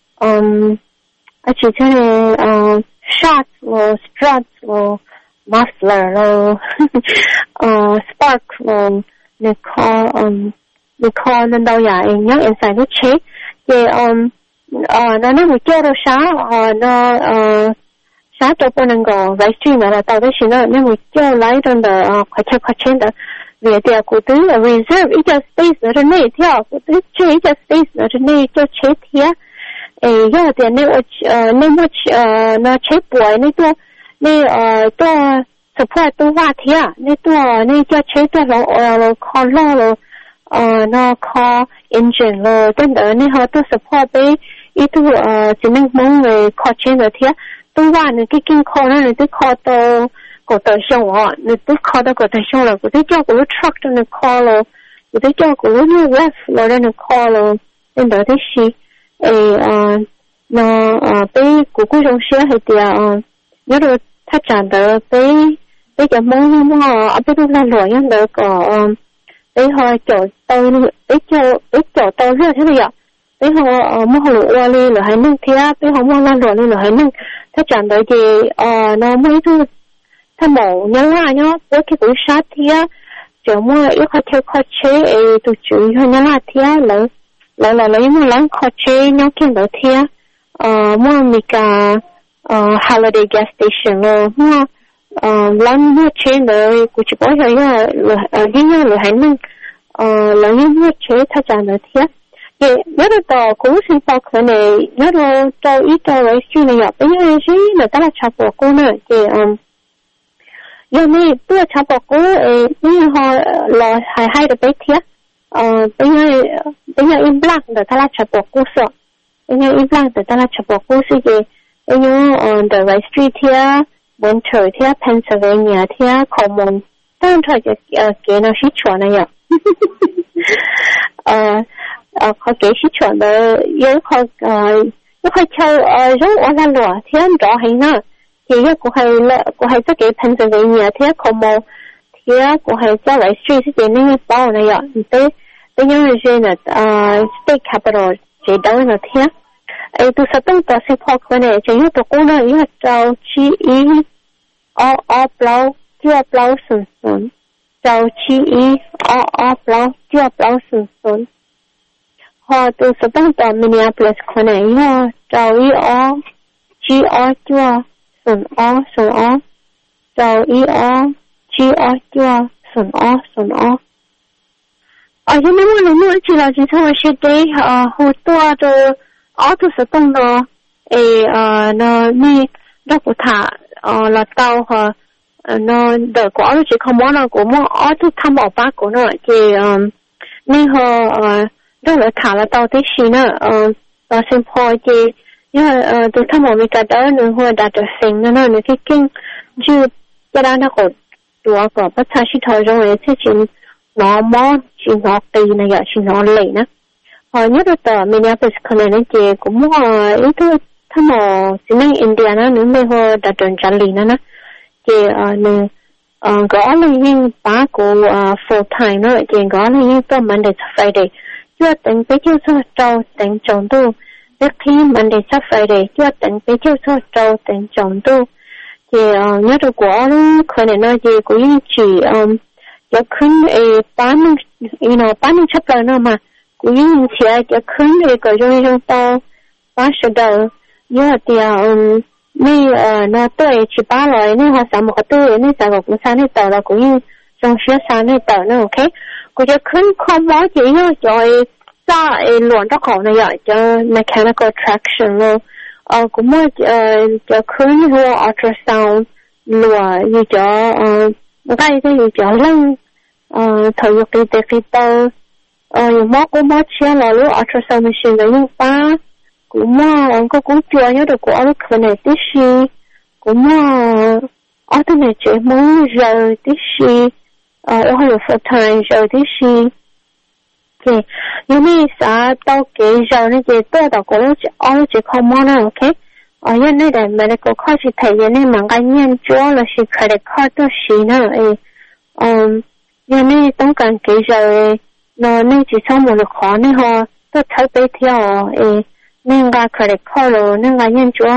chỉ thế shot lo struts lo muffler lo spark lo nó khó nên đâu là nhớ inside nó chế thì nó một chỗ đó nó sáng cho bọn anh có Rice Street mà là tàu đấy xin nó một chỗ lấy trong đó khó trên đó vì thế cụ tứ là reserve ít cho space ở trên này theo cụ tứ chế ít cho space ở trên này cho chế thiệt giờ thì nên một nó chế bùi nên tôi support tôi hoa thiệt nên cho chế tôi lo call lo nó call engine lo tên đó nên họ tôi support với ít tôi chỉ nên mong người call trên rồi thiệt tôi hoa nên cái kinh call nó nên tôi call tôi cổ tờ xong họ, nếu tôi call đó cổ tờ xong là cổ tôi cho cổ truck cho nó call rồi, cổ tôi cho cổ như ref rồi nó call rồi, nên đó thế gì, nó bây cổ cũng trong xe hay thì nhớ được thắt chặt đó bây giờ mong họ bây giờ là loại nhân đó có bây họ chỗ tàu tàu rất thế này ạ, bây họ mua họ lụa lên là hay nâng thế, bây họ mua lan lụa lên là hay nâng, thắt chặt đó thì nó mấy thứ thằng mổ nhớ nhá với cái cuốn sách thì á chỗ mua ít khó chế tụi chủ nhớ là thì á lấy mua lắm khó chế nhớ kiện đó thì á mua mình cả holiday gas station rồi mua lắm mua chế rồi cũng chỉ có rồi đi nhớ rồi hay nâng lấy mua chế thay chẳng đó thì á nhớ được cũng xin bảo cái này nhớ được cho ít cho lấy suy này ạ bây giờ gì là ta là chọc của cô nữa thì giờ này tôi chọn bỏ cố như họ là hay được bé thiệt bây giờ im lặng để ta là chọn bỏ cố sợ bây giờ im lặng để ta là chọn bỏ cố sự gì bây giờ the Rice Street thiệt Winter thiệt Pennsylvania thiệt Common当然给那是chuẩn này ạ họ kể是chuẩn的有họ chơi giống ở là lúa thiệt rõ hình nữa thì cô hay cho cái Pennsylvania thế không mò thì cô hay cho lại street cái này bao này ạ bây giờ là state capital chế đó là thế tôi sẽต้องต่อสิพอคนเนี่ยจะอยู่ตัวกูเนี่ยอยู่จะชีอีเปล่าเจ้าเปล่าสุนจะชีอีเปล่าเจ้าเปล่าสุนพอตัวจะต้องต่อ Minneapolis คนเนี่ยอยู่จะชีเจ้า顺ó就ý ó chi ó chua顺ó nhưng mà lúc nữa chỉ là chỉ thôi sẽ để hồ toa rồi ó tôi sẽ tung nó nó đi đó của thả là tàu nó đợi của nó chỉ không muốn là của mua ó tôi thăm ở bác của nó thì nên họ đó là thả là tàu thế gì nữa và xem thôi thì nhưng mà tôi thăm ở mấy cái đó nữa hoa đạt được sinh nó nữa cái kinh chứ cái đó nó còn đùa có bắt cha chỉ thôi rồi thế chỉ nó món chỉ nó tì này giờ chỉ nó lệ nữa họ nhớ được tờ Minneapolis Colony thì cũng ít 他们只能印第安那你没和打针查理呢，就你嗰類應把個full time 咯，就嗰類應都 Monday to Friday，約定比較多做定做到一天 Monday to Friday，約定比較多做定做到，就nhớ được của nó可能nó gì cũng chỉ giờ khuyên bán chấp lời nó mà cũng chỉ giờ khuyên cái rồi trong tao bán sữa đầu nhớ thìนี่nó tuổi chỉ 8 rồi nên họ sao một cái tuổi nên sao cũng sao nên tờ là cũng trong phía sao nên tờ nó ok cũng cho khuyên không nói gì nữa rồi ra luận đó khẩu này vậy cho mechanical traction luôn cũng mới cho khuyên hoa ultrasound luận như cho cái gì cho lưng thời dục đi để khi tờ cũng mất chia là lúc ultrasound machine với những ba cũng có cũng chưa nhớ được của nó cái này tí xí cũng ở cái này chỉ muốn giờ tí xí ở hơi full time giờ tí xí thì như này sẽ tao kể giờ này chỉ tôi đọc của nó chỉ không muốn nào ok ở như này để medical card chỉ thấy như này mà cái nhân chúa là chỉ credit card tôi xí nữa như nàyต้องการkể giờ nó nên chỉ xong một lúc khó này họ tôi thấy bây theo nên là credit card rồi nên là nhân chúa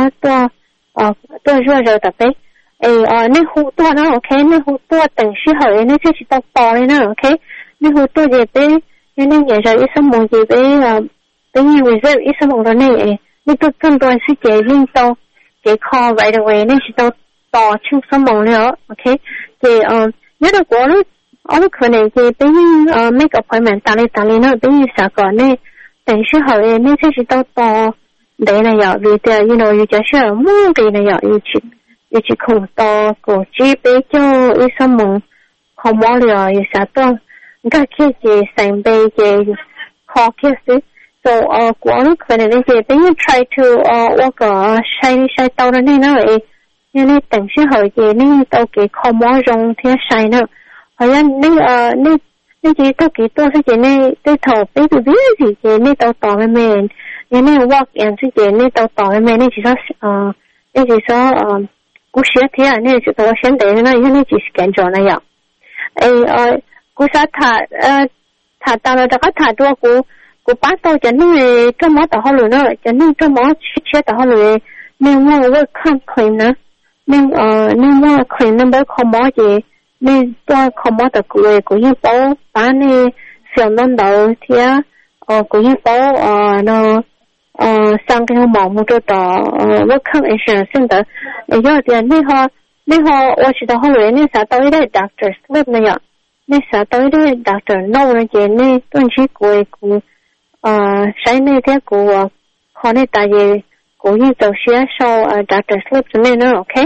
tôi rồi tập ấy nên hụt tôi nó ok nên hụt tôi từng sĩ hội nên chỉ tao bỏ lên nó ok nên hụt tôi gì đấy nên giờ rồi ít xong một gì đấy nhiều reserve ít xong một rồi này nên tôi cần tôi sẽ chế riêng tao chế call right away nên chỉ tao bỏ chung xong một nữa ok thì nhớ được của nó可能就等于make appointment打理呢等于啥个呢等时候呢这是到来了要为的有就是目的呢要一起看到国际比较一什么好毛了有啥到你看这些三倍的考case so 国内可能那些等于 try to 我个晒到的那因为等时候的那到给考毛用天晒呢好像那些都几多是呢对头背不别是呢都到了没因为 walk in 是呢都到了没那是说那是说古时天那是多现在那因为就是感觉那样古时他到了这个他多古把到真的这么到好了呢真的这么去到好了那我看可能那我可能没看么的nên tôi không có được của những bố bán đi film lần đầu thì của những bố nó sang cái mỏng một chỗ đó work insurance đó giờ thì nên họ chỉ đó họ lấy nên sao tới đây doctor slip này ạ nên sao tới đây doctor no này chỉ nên tôi chỉ của sáng nay thế của họ này tại vì của những tổ chức sau doctor slip này nữa ok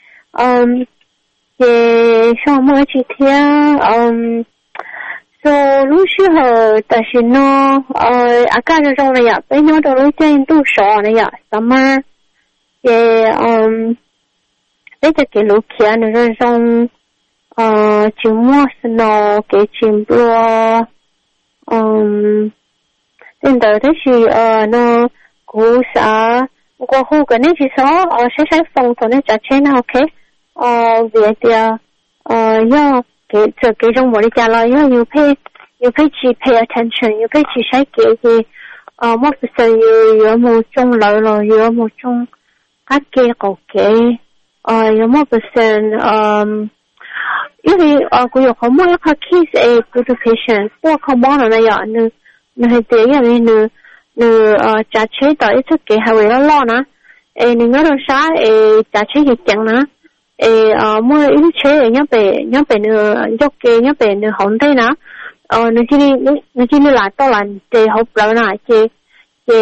也上么几天so lúc时候但是呢干这种的呀被那种的建都少的呀什么也被这给路钱的这种周末是呢给进步真的但是呢股啥过后跟那些说谁风头的价钱呢 OK việc thì要给中我的家了要有配去 pay attention 有配去sai给么不是有么中楼了有么中啊给好给有么不是因为我有好么一个 case good patient 我靠么了呀你还这样你假车到一次给还为了老呢你那种啥假车去讲呢mua ít chế nhớ về nữa dốc kê nhớ về nữa hỏng đây nè nó chỉ đi lại to là để học lâu nè chị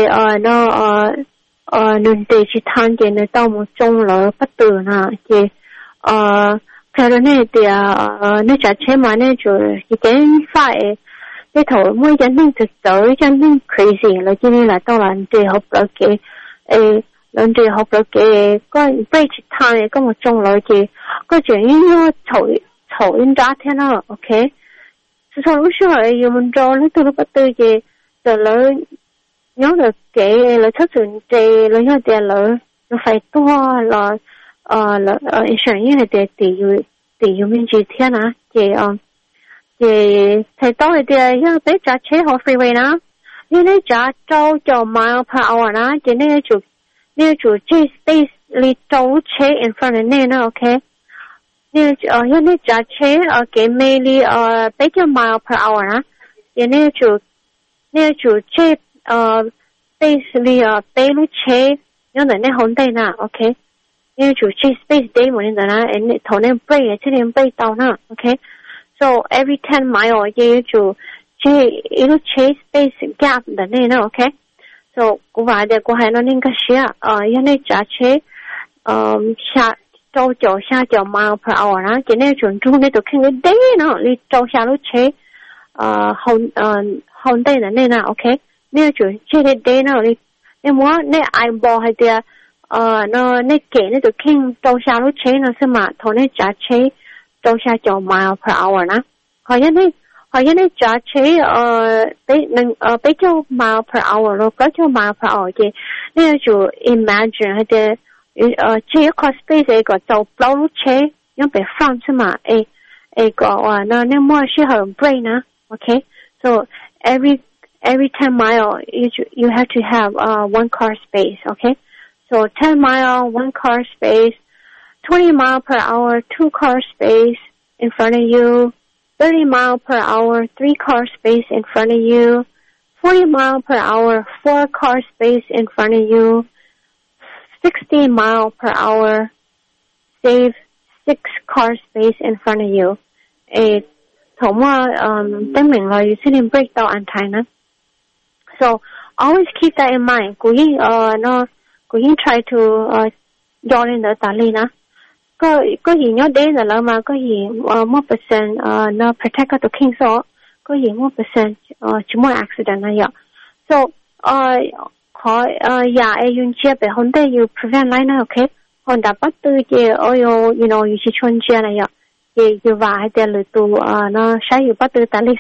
nó để chỉ tham chị nó tao một trong là bắt từ nè chị theo đó này thì nó trả chế mà này rồi chị cái phải cái thổi mua chân nên thực tế chân nên crazy là chỉ đi lại to là để học lâu kì lần đi học được cái break time có một trong loại gì có chuyện như thổi ra thế nào ok sau lúc sau rồi mình cho lấy tôi bắt tư gì từ lớn nhớ được cái là chất lượng chế là nhớ tiền là phải to là insurance này tỷ dụ mình chỉ thiên á thì thầy tôi thì nhớ bé trả chế họ freeway đó như này trả cho mile per hour đó thì này chủ chế space li trâu chế in front of này nó ok như này trả chế cái mấy li bé cho mile per hour đó thì này chủ chế space li bé lu chế nhớ là này hôn đây nè ok như chủ chế space day một nên là thầu nên break chứ nên break tàu nè ok so every 10 mile như chủ chế ilu chế space gap là này nè ok so cô vào đây cô hay nói nên cái gì như này trả chế xa mile per hour đó chỉ nên chuẩn trung này tụi khi cái day nó li trâu xa lúc chế hôn đây là này nè ok nếu chuẩn chế cái day nó li nếu muốn nếu ai bỏ hay thì nó nếu kể nếu tụi khi trâu xa lúc chế nó sẽ mà thầu nên trả chế trâu xa mile per hour đó họ như này trả chế bé cho mile per hour rồi có cho mile per hour thì nếu chủ imagine hay thì chế cost space có tàu bao lúc chế nhưng bé front chứ mà có nó nếu mua sẽ hợp brain á okay so every 10 mile you have to have one car space okay so 10 mile one car space 20 mile per hour 2 car space in front of you 30 mile per hour 3 car space in front of you 40 mile per hour 4 car space in front of you 60 mile per hour save 6 car space in front of you thống tên mình là you shouldn't break down on time so always keep that in mind cố gắng try to dọn lên ở tali na có gì nhớ đến là mà có gì 1% nó protect cái king so có gì 1% chỉ một accident này vậy so khó yun chia về hôm nay you prevent lại nó okay hôm đã bắt từ cái you know you chỉ chọn chia này vậy you vào để lựa tu nó sai you bắt từ tali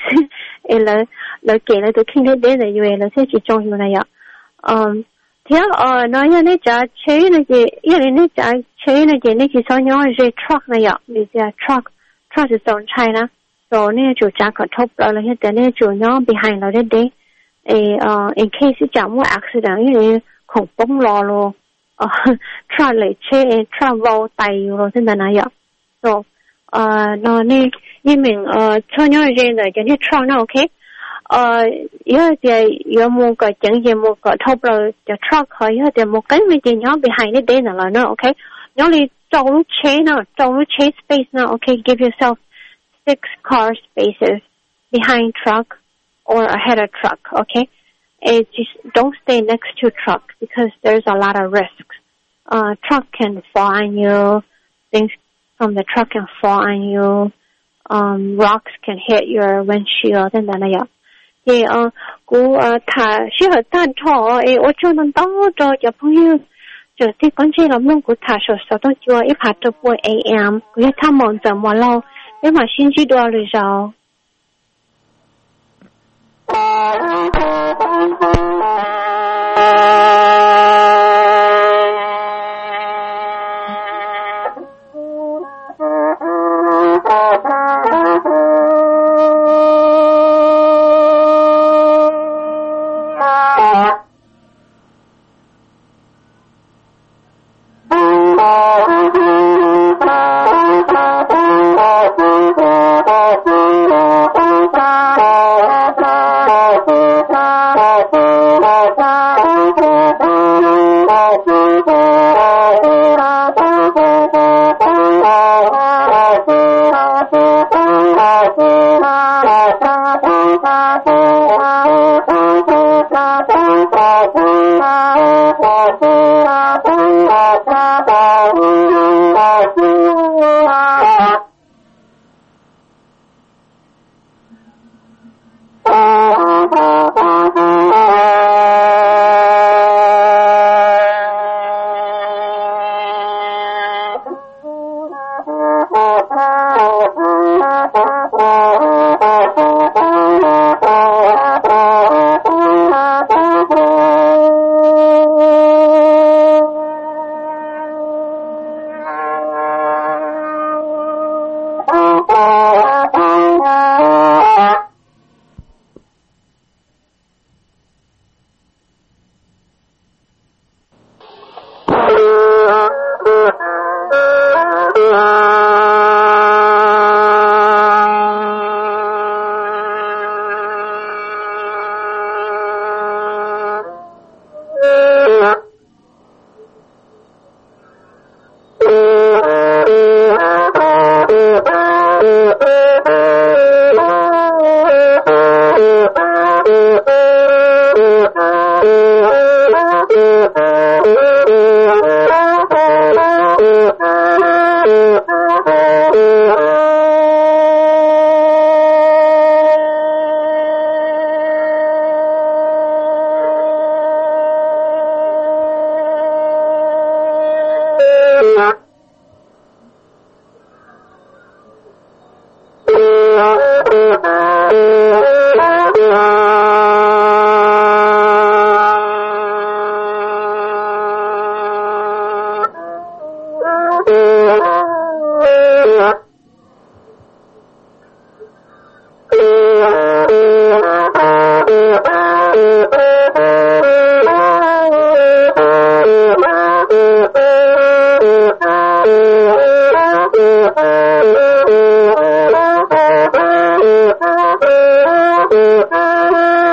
là kể là tu king đến là you là sẽ chỉ chọn you này vậy thì nói như này trả chế này gì như này trả chế này gì này chỉ sao nhau là truck này ạ vì truck is on China so này chủ trả có thốt là hiện tại này chủ nhau behind là đấy in case chạm một accident như này không bông lo luôn truck lại chế truck vào tay rồi thế này ạ so nó này như mình cho nhau là cái này truck nó ok giờ mua cái chẳng gì mua cái thâu rồi cái truck hơi giờ một cái mấy gì nhỏ behind it là nó okay nhỏ đi trâu chế space nó okay give yourself 6 car spaces behind truck or ahead of truck okay and just don't stay next to truck because there's a lot of risks truck can fall on you things from the truck can fall on you rocks can hit your windshield and then thì cô thả sĩ hợp tan thọ ở chỗนั้นđó cho朋友就ที่關係諗諗cô thả sổ đó cho一排到4 AM cô一他忙就忙咯因為先知道嚟就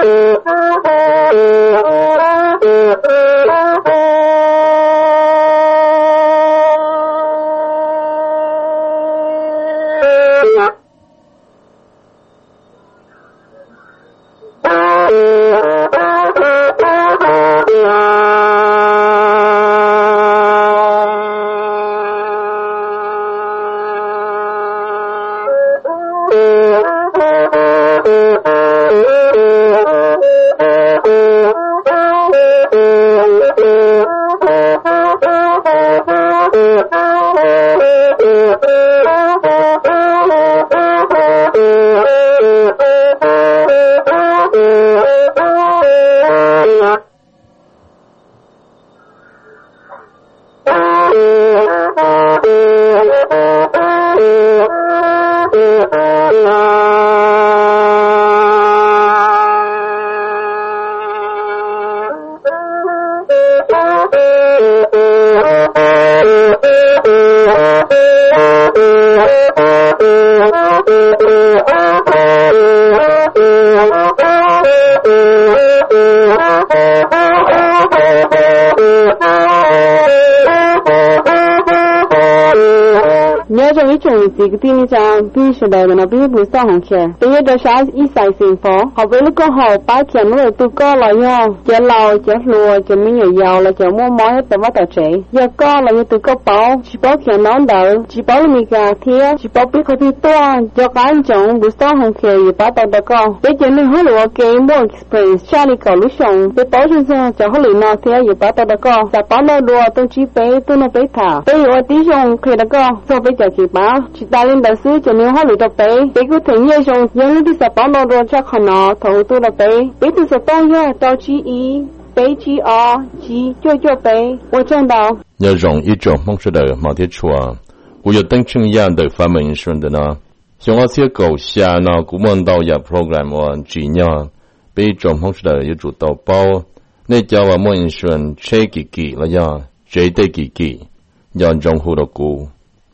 nhớ trong ý chung gì cái tin cha bi sẽ đời nó bi bùi sao hàng kia bây giờ đó sao ý sai sinh phố họ với lúc có họ bá tiền nó tu có là nhau chế lò chế lùa chế mấy người giàu là chế mua món hết tao bắt đầu chế giờ có là như tu có bảo chỉ bảo tiền nó đỡ chỉ bảo mình cả thiệt chỉ bảo biếtเขาที่ตัวcho cái chồng bùi sao hàng kia gì bắt đầu đó có bây giờ mình hỏi là cái mua experience cha đi cầu lúc xong bây bảo cho cho họ lười nào thiệt gì bắt đầu đó cóจะbảo nó đùa tôi chỉ bé tôi nó bé thả bây giờ tí xong khi đó có so với chị bảo chị ta lên đầu sư cho nên họ lựa chọn bé cứ thấy như trong những lúc đi sập bóng đồ cho họ nó thầu tôi là bé từ sập bóng ra tao chỉ ý bé chỉ chỉ cho bé我见到要容易种梦出的毛铁戳我有登成样的发明顺的呢像我些狗下呢古梦到呀 program 我只呢被种梦出的有主导包那叫我梦顺切几几了呀谁得几几要种户的股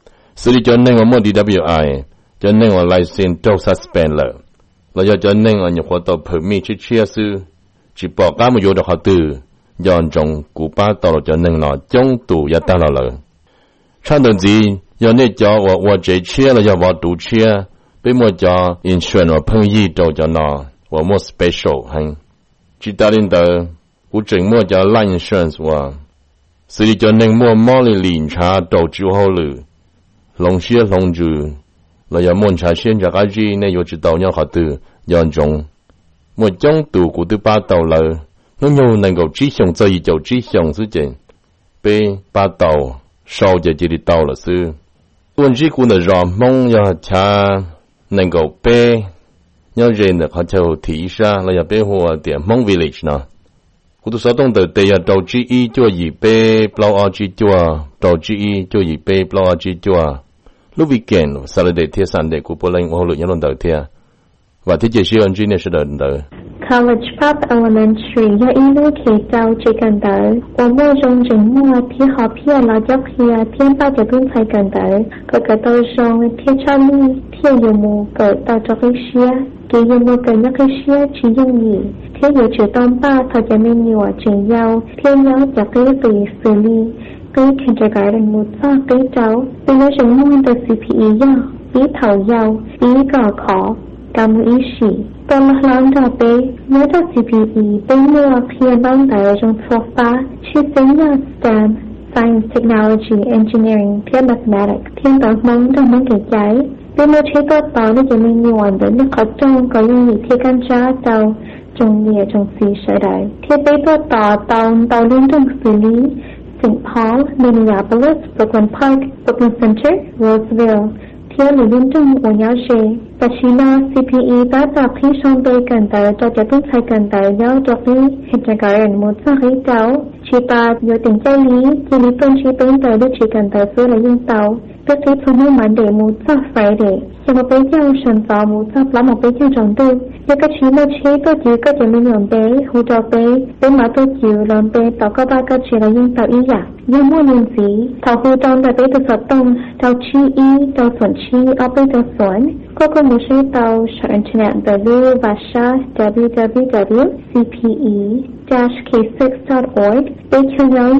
xử lý cho nên ở một DWI cho nên ở license to suspend là cho nên ở nhiều hoạt động permit chia sư chỉ bỏ cả một vô được họ từ dọn trong cụ ba tàu cho nên là chống tù ya ta là trong đường gì do nên cho我这chia là我赌chia被我叫 insurance 我朋友都叫那我more special 很只打领导我整么叫 line insurance 我xử lý cho nên mua毛利领查都之后了龙些龙主，那要蒙查现在个日呢，又知道要好的严重，我将度过都把到了，那又能够只想这一就只想事情，被把到烧着这里到了是，问题过的让梦要查能够被，要人的他就提上，那要被我点梦 village 呢。我都说懂得，对呀，到之一就以被不劳之做，到之一就以被不劳之做。lúc weekend Saturday thứ Sunday của Poland họ lựa những lần đầu tiên và thứ chỉ siêu anh duy nhất sẽ lần đầu College Park Elementary do ý lưu kỳ châu chỉ cần tới và mua trong trình mua thì họ phía là dốc phía thiên ba giờ tuần phải cần tới có cả tôi trong thiên cho mi thiên dùng mù cỡ tao cho cái xia kỳ dùng mù cỡ nhắc cái xia chỉ dùng gì thiên dùng chữ tông ba thời gian mình nhiều ở trình giao thiên nhớ cho cái gì xử lý cái kindergarten một sao cái cháu bây giờ chúng mua từ CPE do bí thầu giàu bí gò khó cảm ý sĩ tôi là làm cho bé nhớ cho CPE bé mua khi đóng tại trong sofa chỉ tính là STEM Science, Technology, Engineering, Thiên Mathematics, Thiên toán mong trong mong kể cháy bé mua chế tốt tao để cho mình nhiều hoàn đến có trong có những nghị thiên căn tra tàu trong nghề trong xí sở đại thiên bé tốt tàu liên trong xử lý St. Paul, Minneapolis, Brooklyn Park, Brooklyn Center, Roseville, theo nội dung trong của nhau sẽ và chỉ là CPE đã tạo khi xong đây cần tới cho tốt phải cần tới do cho khi kindergarten một số khi cháu chỉ ta do tình trái lý tuân chỉ bên tới được chỉ cần tới số là những tàu tất cả phụ nữ mạnh để một số phải để cho một bé nhau sẵn vào một số là một bé nhau trọng tư do các chỉ là chế tôi chỉ có thể mình nhận bé hỗ trợ bé mà tôi chịu làm bé tạo có ba cái chỉ là những tàu ý giả nhưng mua những gì thảo hỗ trợ tại bé từ sở tông tàu chi y tàu xuẩn chi ở bé tàu xuẩn có promotion tàu sở internet www.cpe-k6.org để theo dõi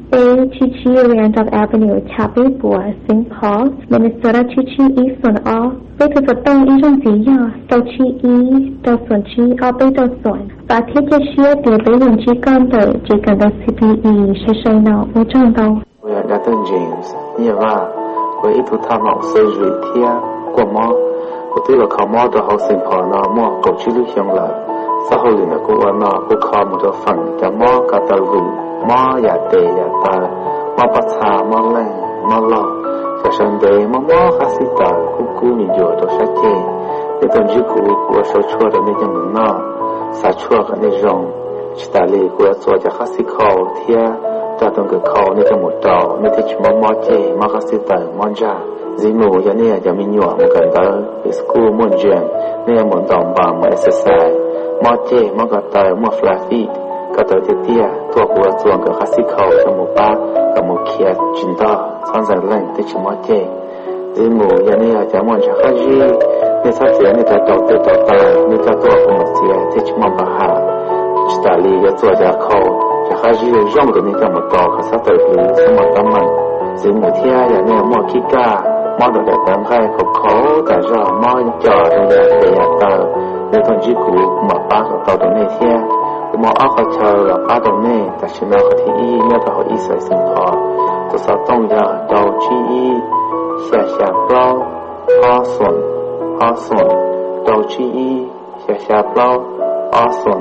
Avenue, Taipei, St. Paul, Minnesota, East Zone O. Với thực vật tông ý trong gì tàu chi ý, tàu xuân chi, bên tàu xuân. Và thiết chế xưa để với lần chi con tới chỉ cần tàu CPE sẽ nào ở trong tàu. We are Dr. James, như vậy, với ít thủ tham mạo surgery thia của mò, của tôi là khảo mò từ học sinh phò nó mò cầu chi lưu hiểm lợi. Xã hội là của nó của khảo một đồ phần cho mò cả tàu vụ, mò ya tê ya ta, mò bắt xa mò lên, mò lọ. Cho sân đề mò khá sĩ tờ của cú nhìn dùa đồ sát chê. Để tuần dư cú của số chua đã nên cho mình nó, xa chua cả nên rộng. Chỉ ta lì của chua cho khá sĩ khảo thia. Ta tuần cứ khảo nên cho một trò, nên thì chỉ mò chê, mò khá sĩ tờ, mò ra. Dĩ mù ya nè ya mình nhua một gần tờ, vì school muốn duyên, nè muốn đồng bằng mà exercise. Mò chê, mò gà tờ, mò flat feet. Cả tờ tiết tia, tua của chuồng cả khá sĩ khảo cho một ba, cả một kia chín tờ, xong dần lên thì chỉ mò chê. Dĩ mù ya nè ya muốn cho khá dì, nên sát dễ nên ta đầu tư tờ tờ, nên ta tua của một dễ thì chỉ mò bà hạ. Chỉ ta lì ya tua ya khảo, cho khá dì rong của nên cho một tờ khá sát tờ lì, xong mò tâm mình. Dĩ mù thia ya nè mò kí ca, mò đồ đẹp tấm khai khổ khổ, cả rõ mò trò đồ đẹp để ya tờ, nên tuần dì cú mò ba của tàu đồ này thia. Mò áo khó chờ là ba đồ này, ta chỉ nào có thể y, nhớ ta hỏi y sợi sinh phò. Tôi sao tông ya đầu chi y, xa bao, ho xuân, đầu chi y, xa bao, ho xuân.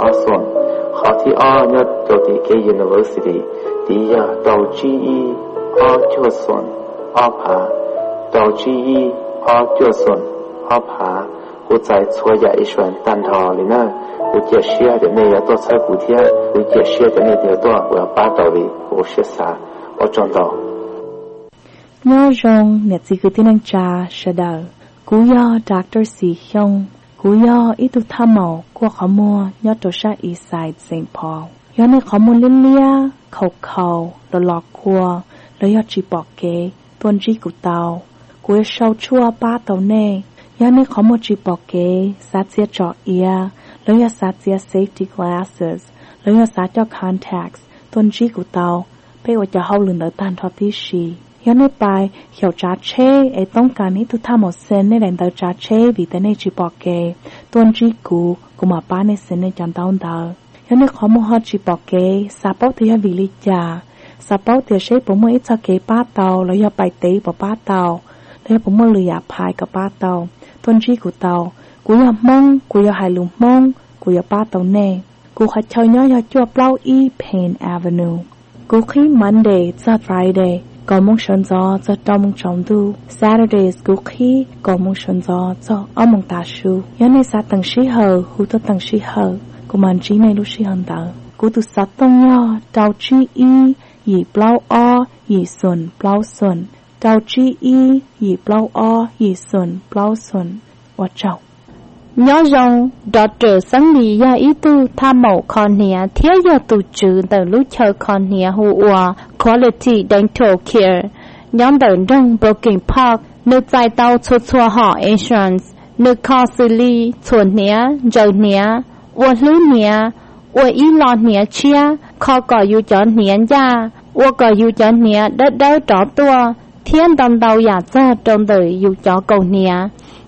Khó thì nhớ đầu thì cái university, thì ya đầu chi y, ho chua xuân, ho phá. Đầu chi y, ho chua xuân, ho phá. Cô giải chua ya y xuân tàn thọ lý nè. Cô chia sẻ để này tôi sai cụ thể, cô chia sẻ để này điều tôi và ba đầu đi, cô sẽ xả ở trong đó. Nhớ rằng nhật gì cứ tin anh cha sẽ đợi, cú do Dr. Sĩ Hyung, cú do ít tu tham màu của họ mua nhớ tổ sa East Side St. Paul, nhớ này họ mua liên lia, khẩu, đồ lọt cua, lấy họ chỉ bỏ kế, tuân trí của tàu, cú sâu chua ba tàu nè, nhớ này họ mua chỉ bỏ kế, sát chia trọ ia. Lấy ra sát chia safety glasses, lấy ra sát cho contacts, tuân trí của tàu, bây giờ cho hậu lưng đỡ tàn thọ tí xì. Nhớ nơi bài, hiểu trả chê, ấy tông cả ní tu tham một sen nên đỡ trả chê vì tên này chỉ bỏ kê, tuân trí của mà ba này sen nên chẳng tao đỡ. Nhớ nơi khó một họ chỉ bỏ kê, xa bốc thì vì lý trả, xa bốc thì sẽ bố mỗi ít cho kế ba tàu, lấy ra bài tế bỏ ba tàu, lấy ra bố mỗi lười áp hai cả ba tàu, tuân trí của tàu. Cú ya mong, cú ya hai lùng mong, cú ya ba tàu nè. Cú khá chơi nhớ ya chua plau y Payne Avenue. Cú khi Monday cho Friday, có mong sân gió cho đông mong trọng tu. Saturdays cú khi có mong sân gió cho ông mong tà su. Nhớ này xa tầng sĩ hờ, hú tớ tầng sĩ hờ. Cú màn trí này lúc sĩ hần tờ. Cú tu sát tông nhớ, đào chi y, yi plau o, yi xuân, plau xuân. Đào chi y, yi plau o, yi xuân, plau xuân. Wa chào. Nhớ rằng Dr. Sáng lý ya ý tu tham mẫu con nè thiết ya tu trừ từ lúc chờ con nè hù ua quality dental care nhóm đợn rong Broken Park nơi tại tàu chua họ insurance nơi co xử lý chuột nè dầu nè ua lưới nè ua ý lo nè chia kho cỏ yu cho nè ya ua cỏ yu cho nè đất đỡ trỏ tua thiên đồng đầu ya ra trong đời yu cho cầu nè